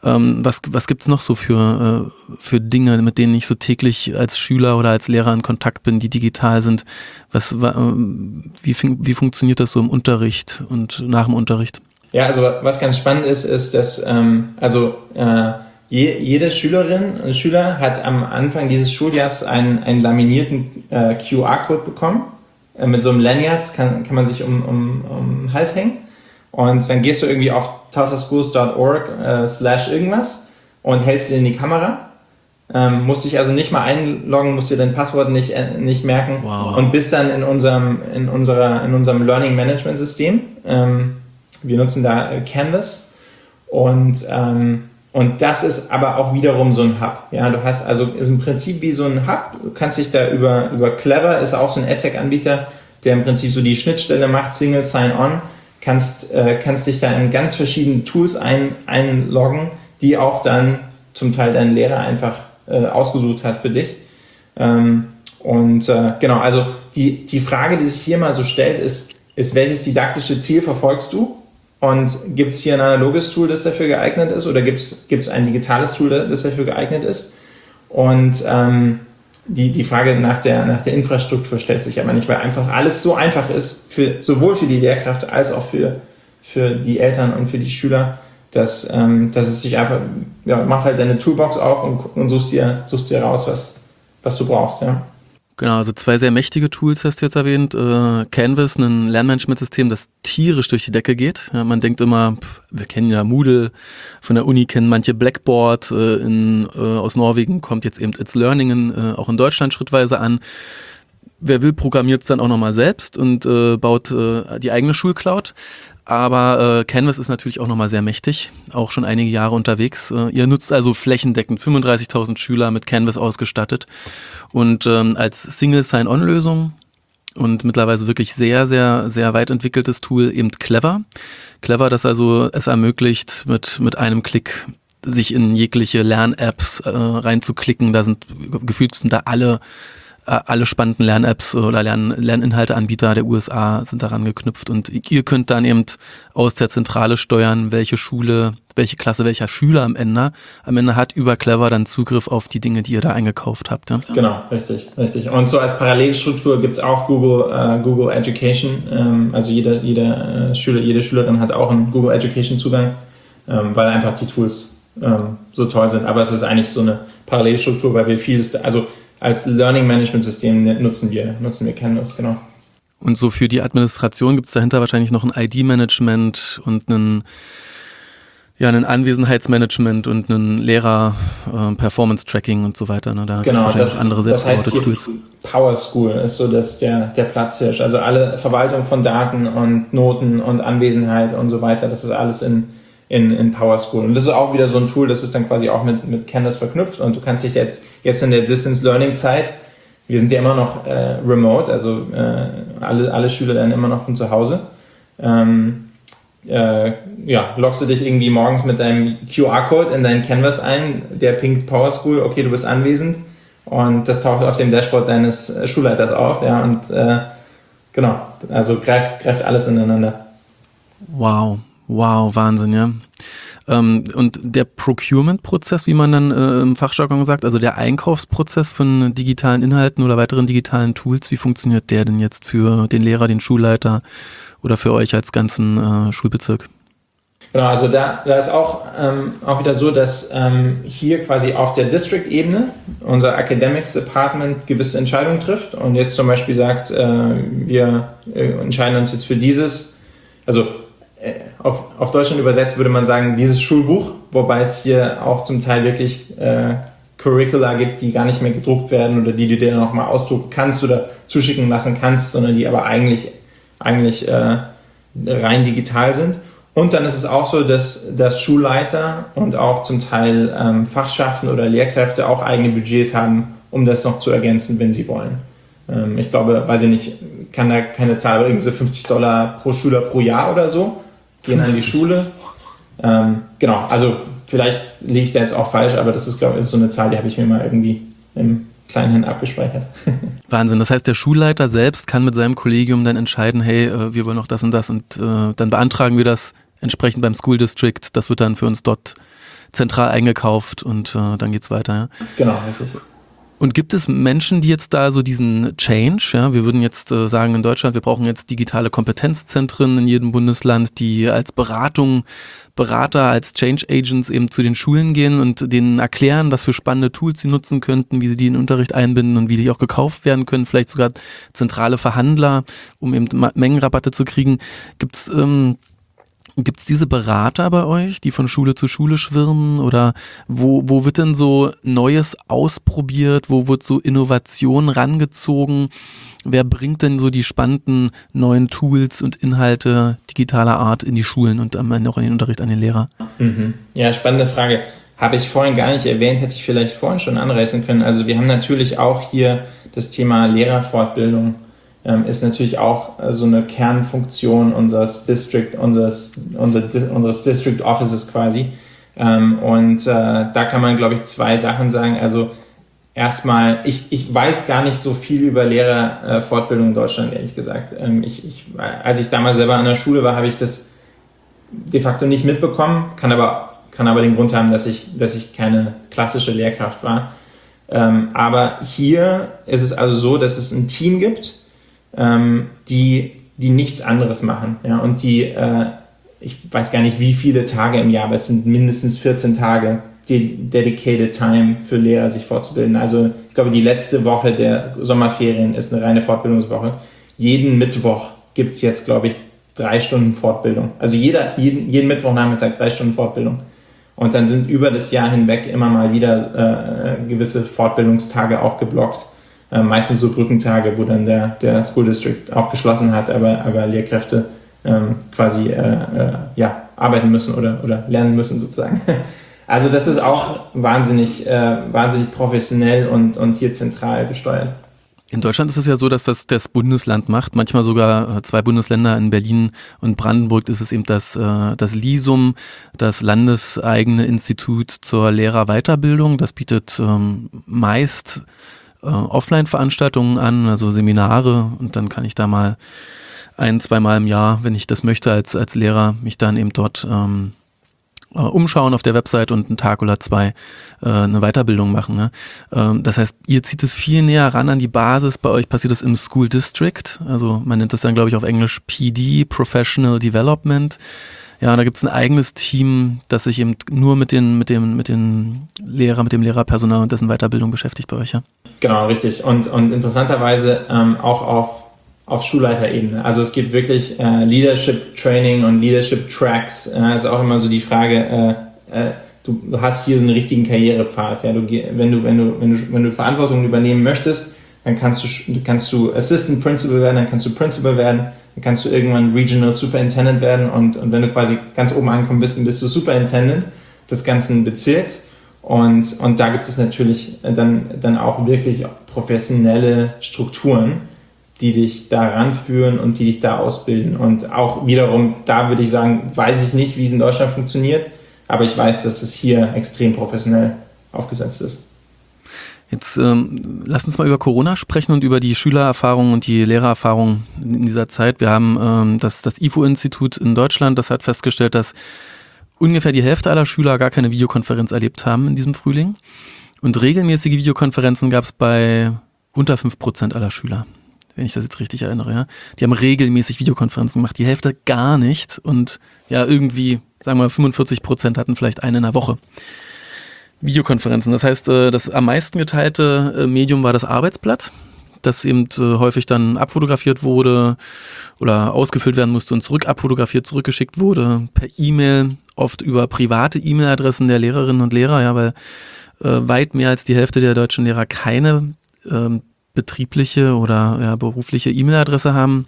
Ähm, was was gibt es noch so für, äh, für Dinge, mit denen ich so täglich als Schüler oder als Lehrer in Kontakt bin, die digital sind? Was, äh, wie, wie funktioniert das so im Unterricht und nach dem Unterricht? Ja, also was ganz spannend ist, ist, dass ähm, also äh, je, jede Schülerin und Schüler hat am Anfang dieses Schuljahres einen, einen laminierten äh, Q R-Code bekommen. Äh, mit so einem Lanyard, das kann, kann man sich um, um, um den Hals hängen. Und dann gehst du irgendwie auf tulsaschools dot org äh, slash irgendwas und hältst ihn in die Kamera. Ähm, musst dich also nicht mal einloggen, musst dir dein Passwort nicht, äh, nicht merken. Wow. Und bist dann in unserem, in unserer, in unserem Learning Management System. Ähm, Wir nutzen da Canvas und, ähm, und das ist aber auch wiederum so ein Hub. Ja, du hast also ist im Prinzip wie so ein Hub. Du kannst dich da über, über Clever, ist auch so ein EdTech-Anbieter, der im Prinzip so die Schnittstelle macht, Single Sign-On, kannst, äh, kannst dich da in ganz verschiedene Tools ein, einloggen, die auch dann zum Teil dein Lehrer einfach äh, ausgesucht hat für dich. Ähm, und äh, genau, also die, die Frage, die sich hier mal so stellt, ist, ist, welches didaktische Ziel verfolgst du? Und gibt es hier ein analoges Tool, das dafür geeignet ist? Oder gibt es ein digitales Tool, das dafür geeignet ist? Und ähm, die, die Frage nach der, nach der Infrastruktur stellt sich aber nicht, weil einfach alles so einfach ist, für, sowohl für die Lehrkräfte als auch für, für die Eltern und für die Schüler, dass, ähm, dass es sich einfach, ja, machst halt deine Toolbox auf und, und suchst dir, suchst dir raus, was, was du brauchst. Ja. Genau, also zwei sehr mächtige Tools hast du jetzt erwähnt. Äh, Canvas, ein Lernmanagementsystem, das tierisch durch die Decke geht. Ja, man denkt immer, pff, wir kennen ja Moodle, von der Uni kennen manche Blackboard, äh, in, äh, aus Norwegen kommt jetzt eben It's Learning in, äh, auch in Deutschland schrittweise an. Wer will, programmiert es dann auch nochmal selbst und äh, baut äh, die eigene Schulcloud. Aber äh, Canvas ist natürlich auch nochmal sehr mächtig, auch schon einige Jahre unterwegs. Äh, ihr nutzt also flächendeckend fünfunddreißigtausend Schüler mit Canvas ausgestattet und ähm, als Single Sign-On-Lösung und mittlerweile wirklich sehr, sehr, sehr weit entwickeltes Tool eben Clever. Clever, das also es ermöglicht, mit, mit einem Klick sich in jegliche Lern-Apps äh, reinzuklicken. Da sind gefühlt sind da alle alle spannenden Lern-Apps oder Lern- Lerninhalteanbieter der U S A sind daran geknüpft und ihr könnt dann eben aus der Zentrale steuern, welche Schule, welche Klasse, welcher Schüler am Ende, am Ende hat über Clever dann Zugriff auf die Dinge, die ihr da eingekauft habt. Ja? Genau, richtig, richtig. Und so als Parallelstruktur gibt es auch Google, äh, Google Education, ähm, also jeder, jeder äh, Schüler, jede Schülerin hat auch einen Google Education Zugang, ähm, weil einfach die Tools ähm, so toll sind. Aber es ist eigentlich so eine Parallelstruktur, weil wir vieles, also als Learning Management System nutzen wir, nutzen wir Canvas, genau. Und so für die Administration gibt es dahinter wahrscheinlich noch ein I D-Management und einen, ja, ein Anwesenheitsmanagement und ein Lehrer-Performance-Tracking und so weiter. Ne? Da genau, gibt's das, andere das heißt hier Tools. Power School ist so das der, der Platzhirsch. Also alle Verwaltung von Daten und Noten und Anwesenheit und so weiter, das ist alles in In, in Power School. Und das ist auch wieder so ein Tool, das ist dann quasi auch mit, mit Canvas verknüpft und du kannst dich jetzt, jetzt in der Distance Learning Zeit, wir sind ja immer noch äh, remote, also äh, alle, alle Schüler lernen immer noch von zu Hause, ähm, äh, ja, loggst du dich irgendwie morgens mit deinem Q R-Code in dein Canvas ein, der pinkt Power School, okay, du bist anwesend und das taucht auf dem Dashboard deines Schulleiters auf, ja, und äh, genau, also greift, greift alles ineinander. Wow. Wow, Wahnsinn, ja. Ähm, und der Procurement-Prozess, wie man dann äh, im Fachjargon sagt, also der Einkaufsprozess von digitalen Inhalten oder weiteren digitalen Tools, wie funktioniert der denn jetzt für den Lehrer, den Schulleiter oder für euch als ganzen äh, Schulbezirk? Genau, also da, da ist auch, ähm, auch wieder so, dass ähm, hier quasi auf der District-Ebene unser Academics Department gewisse Entscheidungen trifft und jetzt zum Beispiel sagt, äh, wir äh, entscheiden uns jetzt für dieses, also Auf, auf Deutschland übersetzt würde man sagen, dieses Schulbuch, wobei es hier auch zum Teil wirklich äh, Curricula gibt, die gar nicht mehr gedruckt werden oder die du dir noch mal ausdrucken kannst oder zuschicken lassen kannst, sondern die aber eigentlich, eigentlich äh, rein digital sind. Und dann ist es auch so, dass, dass Schulleiter und auch zum Teil ähm, Fachschaften oder Lehrkräfte auch eigene Budgets haben, um das noch zu ergänzen, wenn sie wollen. Ähm, ich glaube, weiß ich nicht, kann da keine Zahl, aber irgendwie so fünfzig Dollar pro Schüler pro Jahr oder so. Gehen an die Schule. Ähm, genau, also vielleicht liege ich da jetzt auch falsch, aber das ist, glaube ich, so eine Zahl, die habe ich mir mal irgendwie im Kleinhand abgespeichert. Wahnsinn, das heißt, der Schulleiter selbst kann mit seinem Kollegium dann entscheiden, hey, äh, wir wollen noch das und das und äh, dann beantragen wir das entsprechend beim School District, das wird dann für uns dort zentral eingekauft und äh, dann geht's weiter. Ja? Genau, richtig. Und gibt es Menschen, die jetzt da so diesen Change, ja, wir würden jetzt äh, sagen in Deutschland, wir brauchen jetzt digitale Kompetenzzentren in jedem Bundesland, die als Beratung, Berater, als Change Agents eben zu den Schulen gehen und denen erklären, was für spannende Tools sie nutzen könnten, wie sie die in den Unterricht einbinden und wie die auch gekauft werden können, vielleicht sogar zentrale Verhandler, um eben Mengenrabatte zu kriegen. Gibt's ähm, Gibt es diese Berater bei euch, die von Schule zu Schule schwirren, oder wo, wo wird denn so Neues ausprobiert, wo wird so Innovation rangezogen, wer bringt denn so die spannenden neuen Tools und Inhalte digitaler Art in die Schulen und am Ende auch in den Unterricht an den Lehrer? Mhm. Ja, spannende Frage. Habe ich vorhin gar nicht erwähnt, hätte ich vielleicht vorhin schon anreißen können. Also wir haben natürlich auch hier das Thema Lehrerfortbildung. Ähm, ist natürlich auch äh, so eine Kernfunktion unseres District, unseres, unser, unseres District Offices quasi. Ähm, und äh, da kann man, glaube ich, zwei Sachen sagen. Also erstmal, ich, ich weiß gar nicht so viel über Lehrerfortbildung äh, in Deutschland, ehrlich gesagt. Ähm, ich, ich, als ich damals selber an der Schule war, habe ich das de facto nicht mitbekommen, kann aber, kann aber den Grund haben, dass ich, dass ich keine klassische Lehrkraft war. Ähm, aber hier ist es also so, dass es ein Team gibt, die, die nichts anderes machen. Ja? Und die, äh, ich weiß gar nicht, wie viele Tage im Jahr, aber es sind mindestens vierzehn Tage, die dedicated time für Lehrer, sich fortzubilden. Also ich glaube, die letzte Woche der Sommerferien ist eine reine Fortbildungswoche. Jeden Mittwoch gibt es jetzt, glaube ich, drei Stunden Fortbildung. Also jeder, jeden, jeden Mittwochnachmittag drei Stunden Fortbildung. Und dann sind über das Jahr hinweg immer mal wieder äh, gewisse Fortbildungstage auch geblockt. Äh, meistens so Brückentage, wo dann der, der School District auch geschlossen hat, aber, aber Lehrkräfte ähm, quasi äh, äh, ja, arbeiten müssen oder, oder lernen müssen sozusagen. Also das ist auch wahnsinnig, äh, wahnsinnig professionell und, und hier zentral gesteuert. In Deutschland ist es ja so, dass das das Bundesland macht, manchmal sogar zwei Bundesländer, in Berlin und Brandenburg ist es eben das, das LISUM, das landeseigene Institut zur Lehrerweiterbildung. Das bietet ähm, meist äh, Offline-Veranstaltungen an, also Seminare, und dann kann ich da mal ein-, zweimal im Jahr, wenn ich das möchte, als, als Lehrer mich dann eben dort ähm, äh, umschauen auf der Website und einen Tag oder zwei äh, eine Weiterbildung machen. Ne? Ähm, das heißt, ihr zieht es viel näher ran an die Basis. Bei euch passiert das im School District. Also man nennt das dann, glaube ich, auf Englisch P D, Professional Development. Ja, da gibt es ein eigenes Team, das sich eben nur mit den, mit dem, mit den Lehrer, mit dem Lehrerpersonal und dessen Weiterbildung beschäftigt bei euch, ja? Genau, richtig. Und, und interessanterweise ähm, auch auf, auf Schulleiterebene. Also es gibt wirklich äh, Leadership Training und Leadership Tracks. Äh, ist auch immer so die Frage, äh, äh, du, du hast hier so einen richtigen Karrierepfad. Ja? Du, wenn, du, wenn, du, wenn, du, wenn du Verantwortung übernehmen möchtest, dann kannst du, kannst du Assistant Principal werden, dann kannst du Principal werden, dann kannst du irgendwann Regional Superintendent werden und, und wenn du quasi ganz oben angekommen bist, dann bist du Superintendent des ganzen Bezirks. Und, und da gibt es natürlich dann, dann auch wirklich professionelle Strukturen, die dich da ranführen und die dich da ausbilden. Und auch wiederum, da würde ich sagen, weiß ich nicht, wie es in Deutschland funktioniert, aber ich weiß, dass es hier extrem professionell aufgesetzt ist. Jetzt ähm, lass uns mal über Corona sprechen und über die Schülererfahrung und die Lehrererfahrung in dieser Zeit. Wir haben ähm, das, das I F O-Institut in Deutschland, das hat festgestellt, dass ungefähr die Hälfte aller Schüler gar keine Videokonferenz erlebt haben in diesem Frühling. Und regelmäßige Videokonferenzen gab es bei unter fünf Prozent aller Schüler, wenn ich das jetzt richtig erinnere. Ja? Die haben regelmäßig Videokonferenzen gemacht, die Hälfte gar nicht. Und ja, irgendwie, sagen wir mal, fünfundvierzig Prozent hatten vielleicht eine in der Woche. Videokonferenzen. Das heißt, das am meisten geteilte Medium war das Arbeitsblatt, das eben häufig dann abfotografiert wurde oder ausgefüllt werden musste und zurück abfotografiert, zurückgeschickt wurde, per E-Mail, oft über private E-Mail-Adressen der Lehrerinnen und Lehrer, ja, weil äh, weit mehr als die Hälfte der deutschen Lehrer keine äh, betriebliche oder ja, berufliche E-Mail-Adresse haben.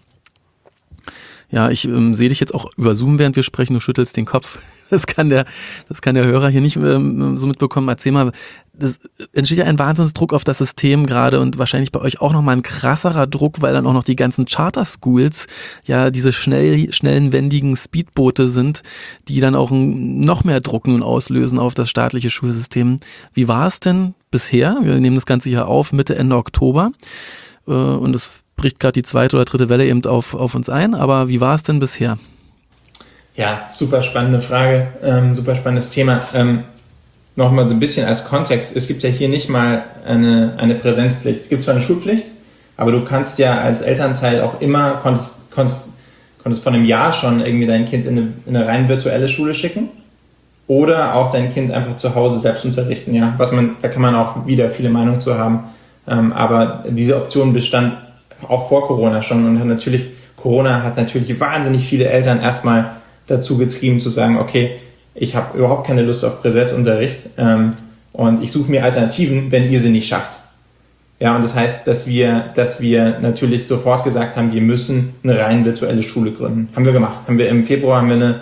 Ja, ich ähm, sehe dich jetzt auch über Zoom, während wir sprechen, du schüttelst den Kopf. Das kann der, das kann der Hörer hier nicht ähm, so mitbekommen. Erzähl mal, das entsteht ja ein Wahnsinnsdruck auf das System gerade und wahrscheinlich bei euch auch nochmal ein krasserer Druck, weil dann auch noch die ganzen Charter-Schools ja diese schnell, schnellen, wendigen Speedboote sind, die dann auch noch mehr Druck nun auslösen auf das staatliche Schulsystem. Wie war es denn bisher? Wir nehmen das Ganze hier auf Mitte, Ende Oktober äh, und es bricht gerade die zweite oder dritte Welle eben auf, auf uns ein, aber wie war es denn bisher? Ja, super spannende Frage, ähm, super spannendes Thema. Ähm, nochmal so ein bisschen als Kontext, es gibt ja hier nicht mal eine, eine Präsenzpflicht. Es gibt zwar eine Schulpflicht, aber du kannst ja als Elternteil auch immer, konntest, konntest, konntest von einem Jahr schon irgendwie dein Kind in eine, in eine rein virtuelle Schule schicken oder auch dein Kind einfach zu Hause selbst unterrichten. Ja? Was man, da kann man auch wieder viele Meinungen zu haben. Ähm, aber diese Option bestand auch vor Corona schon und hat natürlich, Corona hat natürlich wahnsinnig viele Eltern erstmal dazu getrieben zu sagen, okay, ich habe überhaupt keine Lust auf Präsenzunterricht ähm, und ich suche mir Alternativen, wenn ihr sie nicht schafft. Ja, und das heißt, dass wir, dass wir natürlich sofort gesagt haben, wir müssen eine rein virtuelle Schule gründen. Haben wir gemacht. Haben wir im Februar haben wir eine,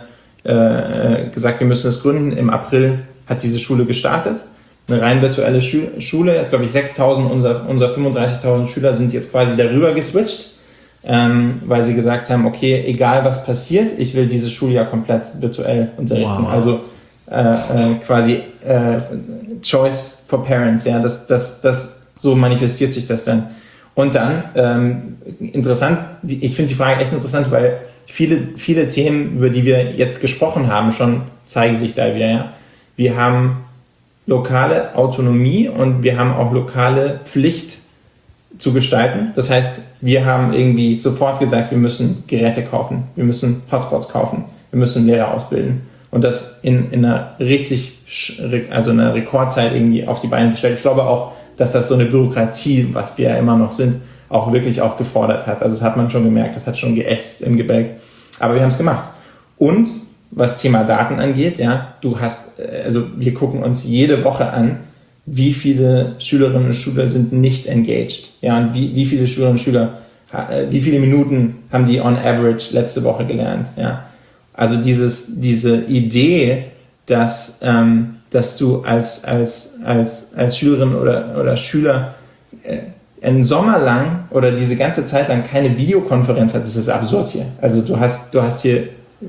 äh, gesagt, wir müssen es gründen. Im April hat diese Schule gestartet. Eine rein virtuelle Schu- Schule. Glaube ich, sechstausend unserer, unserer fünfunddreißigtausend Schüler sind jetzt quasi darüber geswitcht, ähm, weil sie gesagt haben, okay, egal was passiert, ich will dieses Schuljahr komplett virtuell unterrichten. Wow. Also äh, äh, quasi äh, Choice for Parents. Ja, das, das, das so manifestiert sich das dann. Und dann, ähm, interessant, ich finde die Frage echt interessant, weil viele, viele Themen, über die wir jetzt gesprochen haben, schon zeigen sich da wieder. Ja? Wir haben lokale Autonomie und wir haben auch lokale Pflicht zu gestalten. Das heißt, wir haben irgendwie sofort gesagt, wir müssen Geräte kaufen, wir müssen Hotspots kaufen, wir müssen Lehrer ausbilden. Und das in, in einer richtig, also in einer Rekordzeit irgendwie auf die Beine gestellt. Ich glaube auch, dass das so eine Bürokratie, was wir ja immer noch sind, auch wirklich auch gefordert hat. Also das hat man schon gemerkt, das hat schon geächtzt im Gebälk. Aber wir haben es gemacht. Und was Thema Daten angeht, ja, du hast, also wir gucken uns jede Woche an, wie viele Schülerinnen und Schüler sind nicht engaged. Ja, und wie, wie viele Schülerinnen und Schüler, wie viele Minuten haben die on average letzte Woche gelernt. Ja. Also dieses, diese Idee, dass ähm, dass du als, als, als, als Schülerin oder, oder Schüler äh, einen Sommer lang oder diese ganze Zeit lang keine Videokonferenz hast, das ist absurd hier. Also du hast, du hast hier,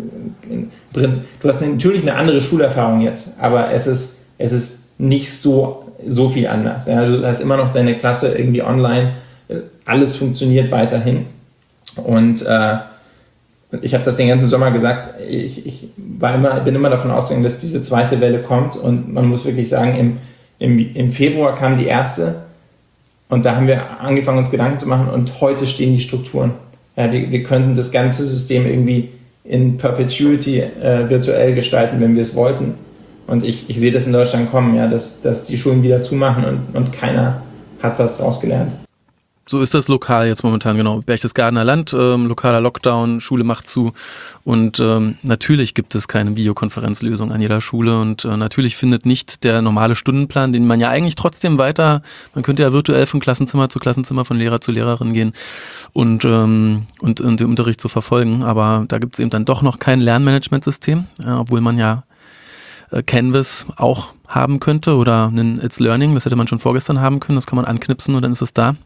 du hast natürlich eine andere Schulerfahrung jetzt, aber es ist, es ist nicht so, so viel anders. Ja, du hast immer noch deine Klasse irgendwie online, alles funktioniert weiterhin und äh, ich habe das den ganzen Sommer gesagt, ich, ich war immer, bin immer davon ausgegangen, dass diese zweite Welle kommt und man muss wirklich sagen, im, im, im Februar kam die erste und da haben wir angefangen, uns Gedanken zu machen und heute stehen die Strukturen. Ja, wir, wir könnten das ganze System irgendwie in Perpetuity äh, virtuell gestalten, wenn wir es wollten. Und ich, ich sehe das in Deutschland kommen, ja, dass, dass die Schulen wieder zumachen und, und keiner hat was draus gelernt. So ist das lokal jetzt momentan, genau. Berchtesgadener Land, ähm, lokaler Lockdown, Schule macht zu und ähm, natürlich gibt es keine Videokonferenzlösung an jeder Schule und äh, natürlich findet nicht der normale Stundenplan, den man ja eigentlich trotzdem weiter, man könnte ja virtuell von Klassenzimmer zu Klassenzimmer, von Lehrer zu Lehrerin gehen und, ähm, und, und den Unterricht zu verfolgen, aber da gibt es eben dann doch noch kein Lernmanagementsystem, äh, obwohl man ja äh, Canvas auch haben könnte oder einen It's Learning, das hätte man schon vorgestern haben können, das kann man anknipsen und dann ist es da.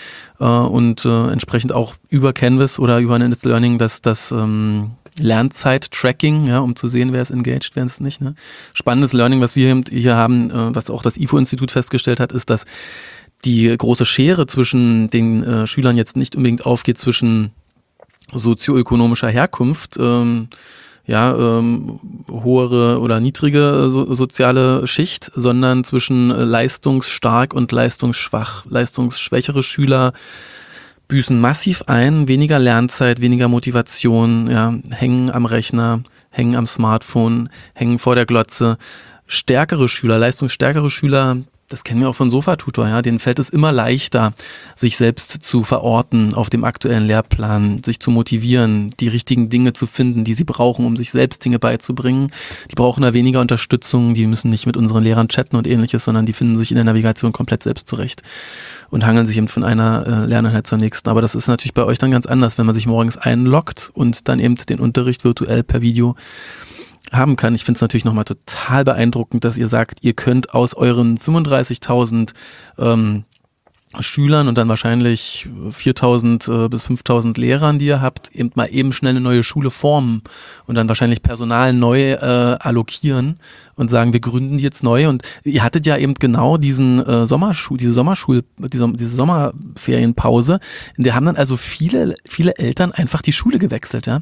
Und äh, entsprechend auch über Canvas oder über ein It's Learning das, das ähm, Lernzeit-Tracking, ja, um zu sehen, wer ist engaged, wer ist nicht. Ne? Spannendes Learning, was wir hier haben, äh, was auch das I F O-Institut festgestellt hat, ist, dass die große Schere zwischen den äh, Schülern jetzt nicht unbedingt aufgeht zwischen sozioökonomischer Herkunft, ähm, ja, ähm, hohere oder niedrige so, soziale Schicht, sondern zwischen äh, leistungsstark und leistungsschwach. Leistungsschwächere Schüler büßen massiv ein, weniger Lernzeit, weniger Motivation, ja, hängen am Rechner, hängen am Smartphone, hängen vor der Glotze. Stärkere Schüler, leistungsstärkere Schüler, das kennen wir auch von Sofatutor, ja, denen fällt es immer leichter, sich selbst zu verorten auf dem aktuellen Lehrplan, sich zu motivieren, die richtigen Dinge zu finden, die sie brauchen, um sich selbst Dinge beizubringen. Die brauchen da weniger Unterstützung, die müssen nicht mit unseren Lehrern chatten und ähnliches, sondern die finden sich in der Navigation komplett selbst zurecht und hangeln sich eben von einer äh, Lerneinheit zur nächsten. Aber das ist natürlich bei euch dann ganz anders, wenn man sich morgens einloggt und dann eben den Unterricht virtuell per Video haben kann. Ich finde es natürlich nochmal total beeindruckend, dass ihr sagt, ihr könnt aus euren fünfunddreißigtausend ähm, Schülern und dann wahrscheinlich viertausend äh, bis fünftausend Lehrern, die ihr habt, eben mal eben schnell eine neue Schule formen und dann wahrscheinlich Personal neu äh, allokieren und sagen, wir gründen die jetzt neu. Und ihr hattet ja eben genau diesen äh, Sommerschul, diese Sommerschul, diese, diese Sommerferienpause, in der haben dann also viele, viele Eltern einfach die Schule gewechselt, ja.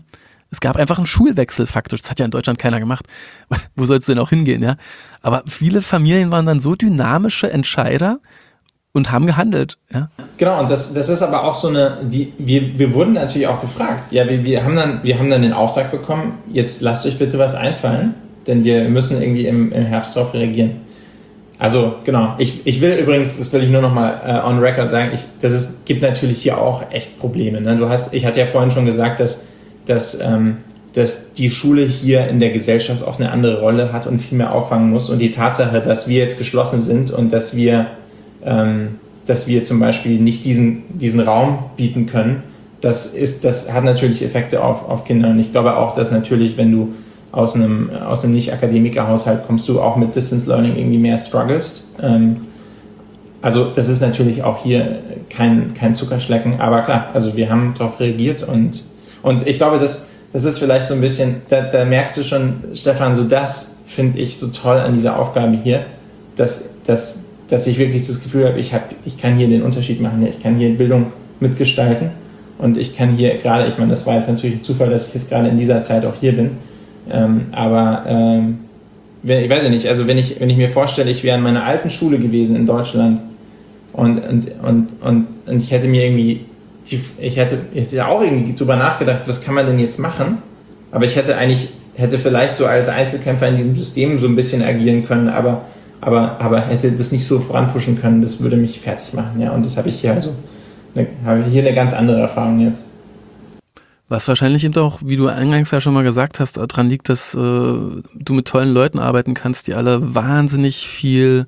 Es gab einfach einen Schulwechsel faktisch. Das hat ja in Deutschland keiner gemacht. Wo sollst du denn auch hingehen, ja? Aber viele Familien waren dann so dynamische Entscheider und haben gehandelt, ja. Genau, und das, das ist aber auch so eine, die, wir, wir wurden natürlich auch gefragt. Ja, wir, wir, haben dann, wir haben dann den Auftrag bekommen, jetzt lasst euch bitte was einfallen, denn wir müssen irgendwie im, im Herbst darauf reagieren. Also, genau. Ich, ich will übrigens, das will ich nur nochmal äh, on record sagen, ich, das ist, gibt natürlich hier auch echt Probleme. Ne? Du hast, ich hatte ja vorhin schon gesagt, dass, dass, ähm, dass die Schule hier in der Gesellschaft auch eine andere Rolle hat und viel mehr auffangen muss. Und die Tatsache, dass wir jetzt geschlossen sind und dass wir, ähm, dass wir zum Beispiel nicht diesen, diesen Raum bieten können, das, ist, das hat natürlich Effekte auf, auf Kinder. Und ich glaube auch, dass natürlich, wenn du aus einem, aus einem Nicht-Akademiker-Haushalt kommst, du auch mit Distance Learning irgendwie mehr strugglest. Ähm, also das ist natürlich auch hier kein, kein Zuckerschlecken, aber klar, also wir haben darauf reagiert und, und ich glaube, das, das ist vielleicht so ein bisschen, da, da merkst du schon, Stefan, so das finde ich so toll an dieser Aufgabe hier, dass, dass, dass ich wirklich das Gefühl habe, ich, hab, ich kann hier den Unterschied machen, ich kann hier Bildung mitgestalten und ich kann hier gerade, ich meine, das war jetzt natürlich ein Zufall, dass ich jetzt gerade in dieser Zeit auch hier bin. Ähm, aber ähm, wenn, ich weiß ja nicht, also wenn ich, wenn ich mir vorstelle, ich wäre in meiner alten Schule gewesen in Deutschland und, und, und, und, und ich hätte mir irgendwie, die, ich, hätte, ich hätte auch irgendwie drüber nachgedacht, was kann man denn jetzt machen, aber ich hätte eigentlich, hätte vielleicht so als Einzelkämpfer in diesem System so ein bisschen agieren können, aber, aber, aber hätte das nicht so voranpushen können, das würde mich fertig machen, ja, und das habe ich hier also, eine, habe hier eine ganz andere Erfahrung jetzt. Was wahrscheinlich eben auch, wie du eingangs ja schon mal gesagt hast, daran liegt, dass äh, du mit tollen Leuten arbeiten kannst, die alle wahnsinnig viel,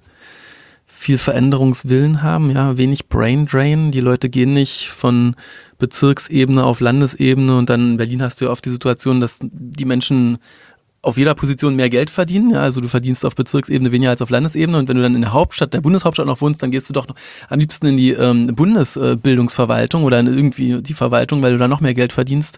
viel Veränderungswillen haben, ja, wenig Brain Drain. Die Leute gehen nicht von Bezirksebene auf Landesebene und dann in Berlin hast du ja oft die Situation, dass die Menschen auf jeder Position mehr Geld verdienen, ja, also du verdienst auf Bezirksebene weniger als auf Landesebene und wenn du dann in der Hauptstadt, der Bundeshauptstadt noch wohnst, dann gehst du doch noch am liebsten in die ähm, Bundesbildungsverwaltung oder in irgendwie die Verwaltung, weil du da noch mehr Geld verdienst.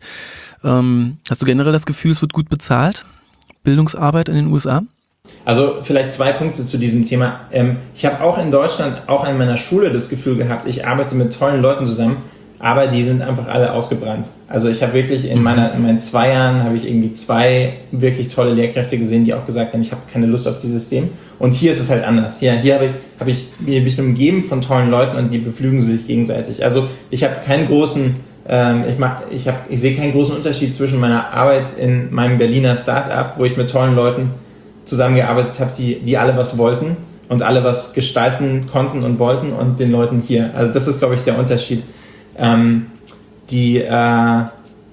Ähm, hast du generell das Gefühl, es wird gut bezahlt? Bildungsarbeit in den U S A? Also vielleicht zwei Punkte zu diesem Thema. Ähm, ich habe auch in Deutschland, auch an meiner Schule das Gefühl gehabt, ich arbeite mit tollen Leuten zusammen, aber die sind einfach alle ausgebrannt. Also ich habe wirklich in, meiner, in meinen zwei Jahren habe ich irgendwie zwei wirklich tolle Lehrkräfte gesehen, die auch gesagt haben, ich habe keine Lust auf dieses System. Und hier ist es halt anders. Hier, hier habe ich, hab ich mich ein bisschen umgeben von tollen Leuten und die beflügen sich gegenseitig. Also ich habe keinen großen, ähm, ich, mach, ich, hab, ich sehe keinen großen Unterschied zwischen meiner Arbeit in meinem Berliner Start-up, wo ich mit tollen Leuten zusammengearbeitet habe, die, die alle was wollten und alle was gestalten konnten und wollten und den Leuten hier. Also das ist, glaube ich, der Unterschied. Ähm, die, äh,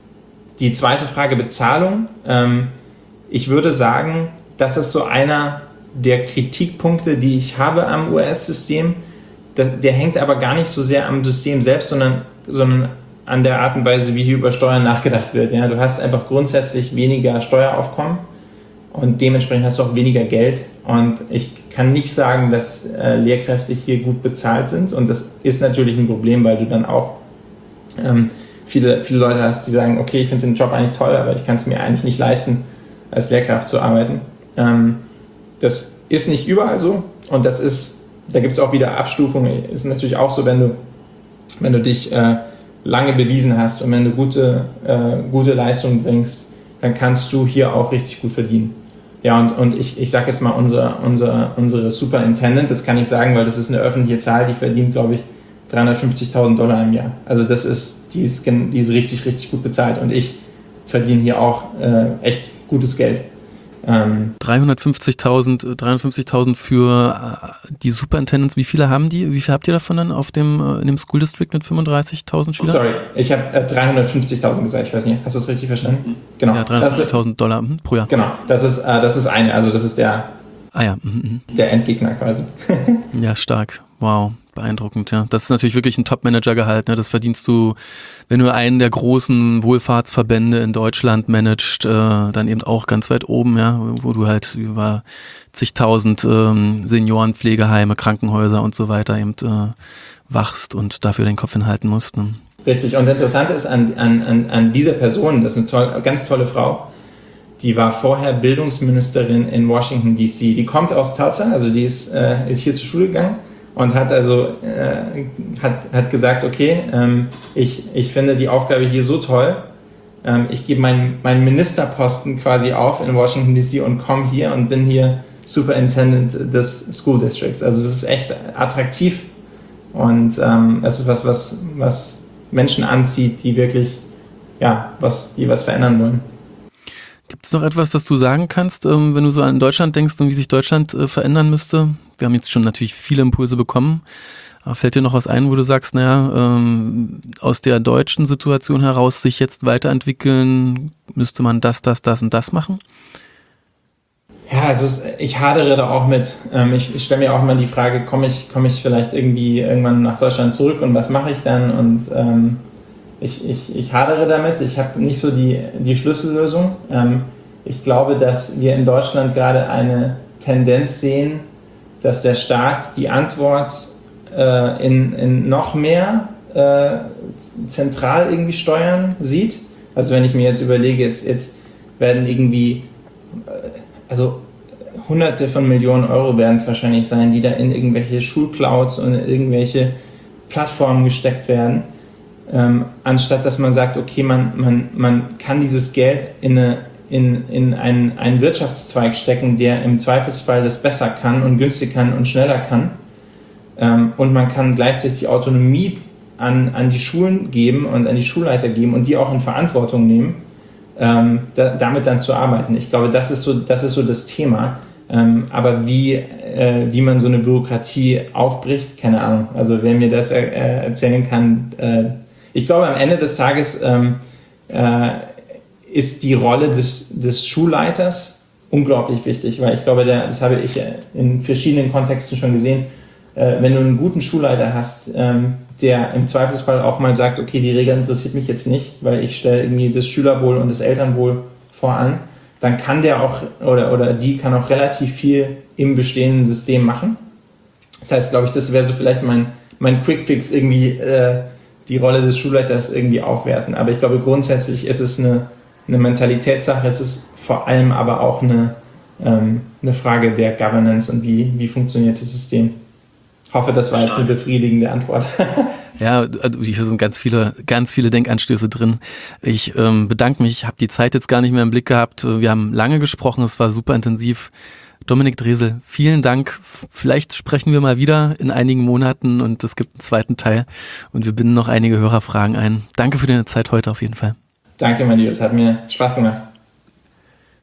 die zweite Frage, Bezahlung. Ähm, ich würde sagen, das ist so einer der Kritikpunkte, die ich habe am U S-System. Der, der hängt aber gar nicht so sehr am System selbst, sondern, sondern an der Art und Weise, wie hier über Steuern nachgedacht wird. Ja? Du hast einfach grundsätzlich weniger Steueraufkommen und dementsprechend hast du auch weniger Geld. Und ich kann nicht sagen, dass äh, Lehrkräfte hier gut bezahlt sind. Und das ist natürlich ein Problem, weil du dann auch ähm, viele, viele Leute hast, die sagen, okay, ich finde den Job eigentlich toll, aber ich kann es mir eigentlich nicht leisten, als Lehrkraft zu arbeiten. Ähm, das ist nicht überall so. Und das ist, da gibt es auch wieder Abstufungen. Ist natürlich auch so, wenn du, wenn du dich äh, lange bewiesen hast und wenn du gute, äh, gute Leistungen bringst, dann kannst du hier auch richtig gut verdienen. Ja, und, und ich, ich sage jetzt mal, unser, unser, unsere Superintendent, das kann ich sagen, weil das ist eine öffentliche Zahl, die verdient, glaube ich, dreihundertfünfzigtausend Dollar im Jahr. Also das ist, die ist, die ist richtig, richtig gut bezahlt und ich verdiene hier auch äh, echt gutes Geld. Ähm, dreihundertfünfzigtausend für äh, die Superintendents, wie viele haben die? Wie viel habt ihr davon dann auf dem, äh, in dem School District mit fünfunddreißigtausend Schülern? Sorry, ich habe äh, dreihundertfünfzigtausend gesagt, ich weiß nicht, hast du es richtig verstanden? Genau. Ja, dreihundertfünfzigtausend Dollar hm, pro Jahr. Genau, das ist, äh, das ist eine, also das ist der, ah, ja. mhm. der Endgegner quasi. Ja, stark, wow. Beeindruckend, ja. Das ist natürlich wirklich ein Top-Manager-Gehalt. Ne? Das verdienst du, wenn du einen der großen Wohlfahrtsverbände in Deutschland managst, äh, dann eben auch ganz weit oben, ja, wo du halt über zigtausend ähm, Seniorenpflegeheime, Krankenhäuser und so weiter eben äh, wachst und dafür den Kopf hinhalten musst. Ne? Richtig. Und interessant ist an, an, an dieser Person, das ist eine toll, ganz tolle Frau, die war vorher Bildungsministerin in Washington D C. Die kommt aus Tulsa, also die ist, äh, ist hier zur Schule gegangen. Und hat also äh, hat, hat gesagt, okay, ähm, ich, ich finde die Aufgabe hier so toll, ähm, ich gebe meinen, meinen Ministerposten quasi auf in Washington D C und komme hier und bin hier Superintendent des School Districts. Also es ist echt attraktiv und ähm, es ist was, was, was Menschen anzieht, die wirklich, ja, was, die was verändern wollen. Gibt es noch etwas, das du sagen kannst, ähm, wenn du so an Deutschland denkst und wie sich Deutschland äh, verändern müsste? Wir haben jetzt schon natürlich viele Impulse bekommen. Aber fällt dir noch was ein, wo du sagst, naja, ähm, aus der deutschen Situation heraus sich jetzt weiterentwickeln, müsste man das, das, das und das machen? Ja, es ist, ich hadere da auch mit. Ähm, ich ich stelle mir auch mal die Frage, komme ich, komme ich vielleicht irgendwie irgendwann nach Deutschland zurück und was mache ich dann? Und ähm, ich, ich, ich hadere damit. Ich habe nicht so die, die Schlüssellösung. Ähm, ich glaube, dass wir in Deutschland gerade eine Tendenz sehen, dass der Staat die Antwort äh, in, in noch mehr äh, zentral irgendwie steuern sieht. Also wenn ich mir jetzt überlege, jetzt, jetzt werden irgendwie also hunderte von Millionen Euro werden es wahrscheinlich sein, die da in irgendwelche Schulclouds und in irgendwelche Plattformen gesteckt werden, ähm, anstatt dass man sagt, okay, man, man, man kann dieses Geld in, eine, in, in einen, einen Wirtschaftszweig stecken, der im Zweifelsfall das besser kann und günstiger kann und schneller kann, ähm, und man kann gleichzeitig die Autonomie an, an die Schulen geben und an die Schulleiter geben und die auch in Verantwortung nehmen, Ähm, da, damit dann zu arbeiten. Ich glaube, das ist so, das ist so das Thema. Ähm, aber wie, äh, wie man so eine Bürokratie aufbricht, keine Ahnung. Also wer mir das er, äh, erzählen kann, äh, ich glaube, am Ende des Tages ähm, äh, ist die Rolle des, des Schulleiters unglaublich wichtig, weil ich glaube, der, das habe ich in verschiedenen Kontexten schon gesehen, äh, wenn du einen guten Schulleiter hast, ähm, der im Zweifelsfall auch mal sagt, okay, die Regel interessiert mich jetzt nicht, weil ich stelle irgendwie das Schülerwohl und das Elternwohl voran, dann kann der auch oder, oder die kann auch relativ viel im bestehenden System machen. Das heißt, glaube ich, das wäre so vielleicht mein, mein Quickfix, irgendwie äh, die Rolle des Schulleiters irgendwie aufwerten. Aber ich glaube, grundsätzlich ist es eine, eine Mentalitätssache, es ist vor allem aber auch eine, ähm, eine Frage der Governance und wie, wie funktioniert das System. Ich hoffe, das war jetzt eine befriedigende Antwort. Ja, hier sind ganz viele, ganz viele Denkanstöße drin. Ich ähm, bedanke mich, habe die Zeit jetzt gar nicht mehr im Blick gehabt. Wir haben lange gesprochen, es war super intensiv. Dominik Dresel, vielen Dank. Vielleicht sprechen wir mal wieder in einigen Monaten und es gibt einen zweiten Teil und wir binden noch einige Hörerfragen ein. Danke für deine Zeit heute auf jeden Fall. Danke, mein Lieber, es hat mir Spaß gemacht.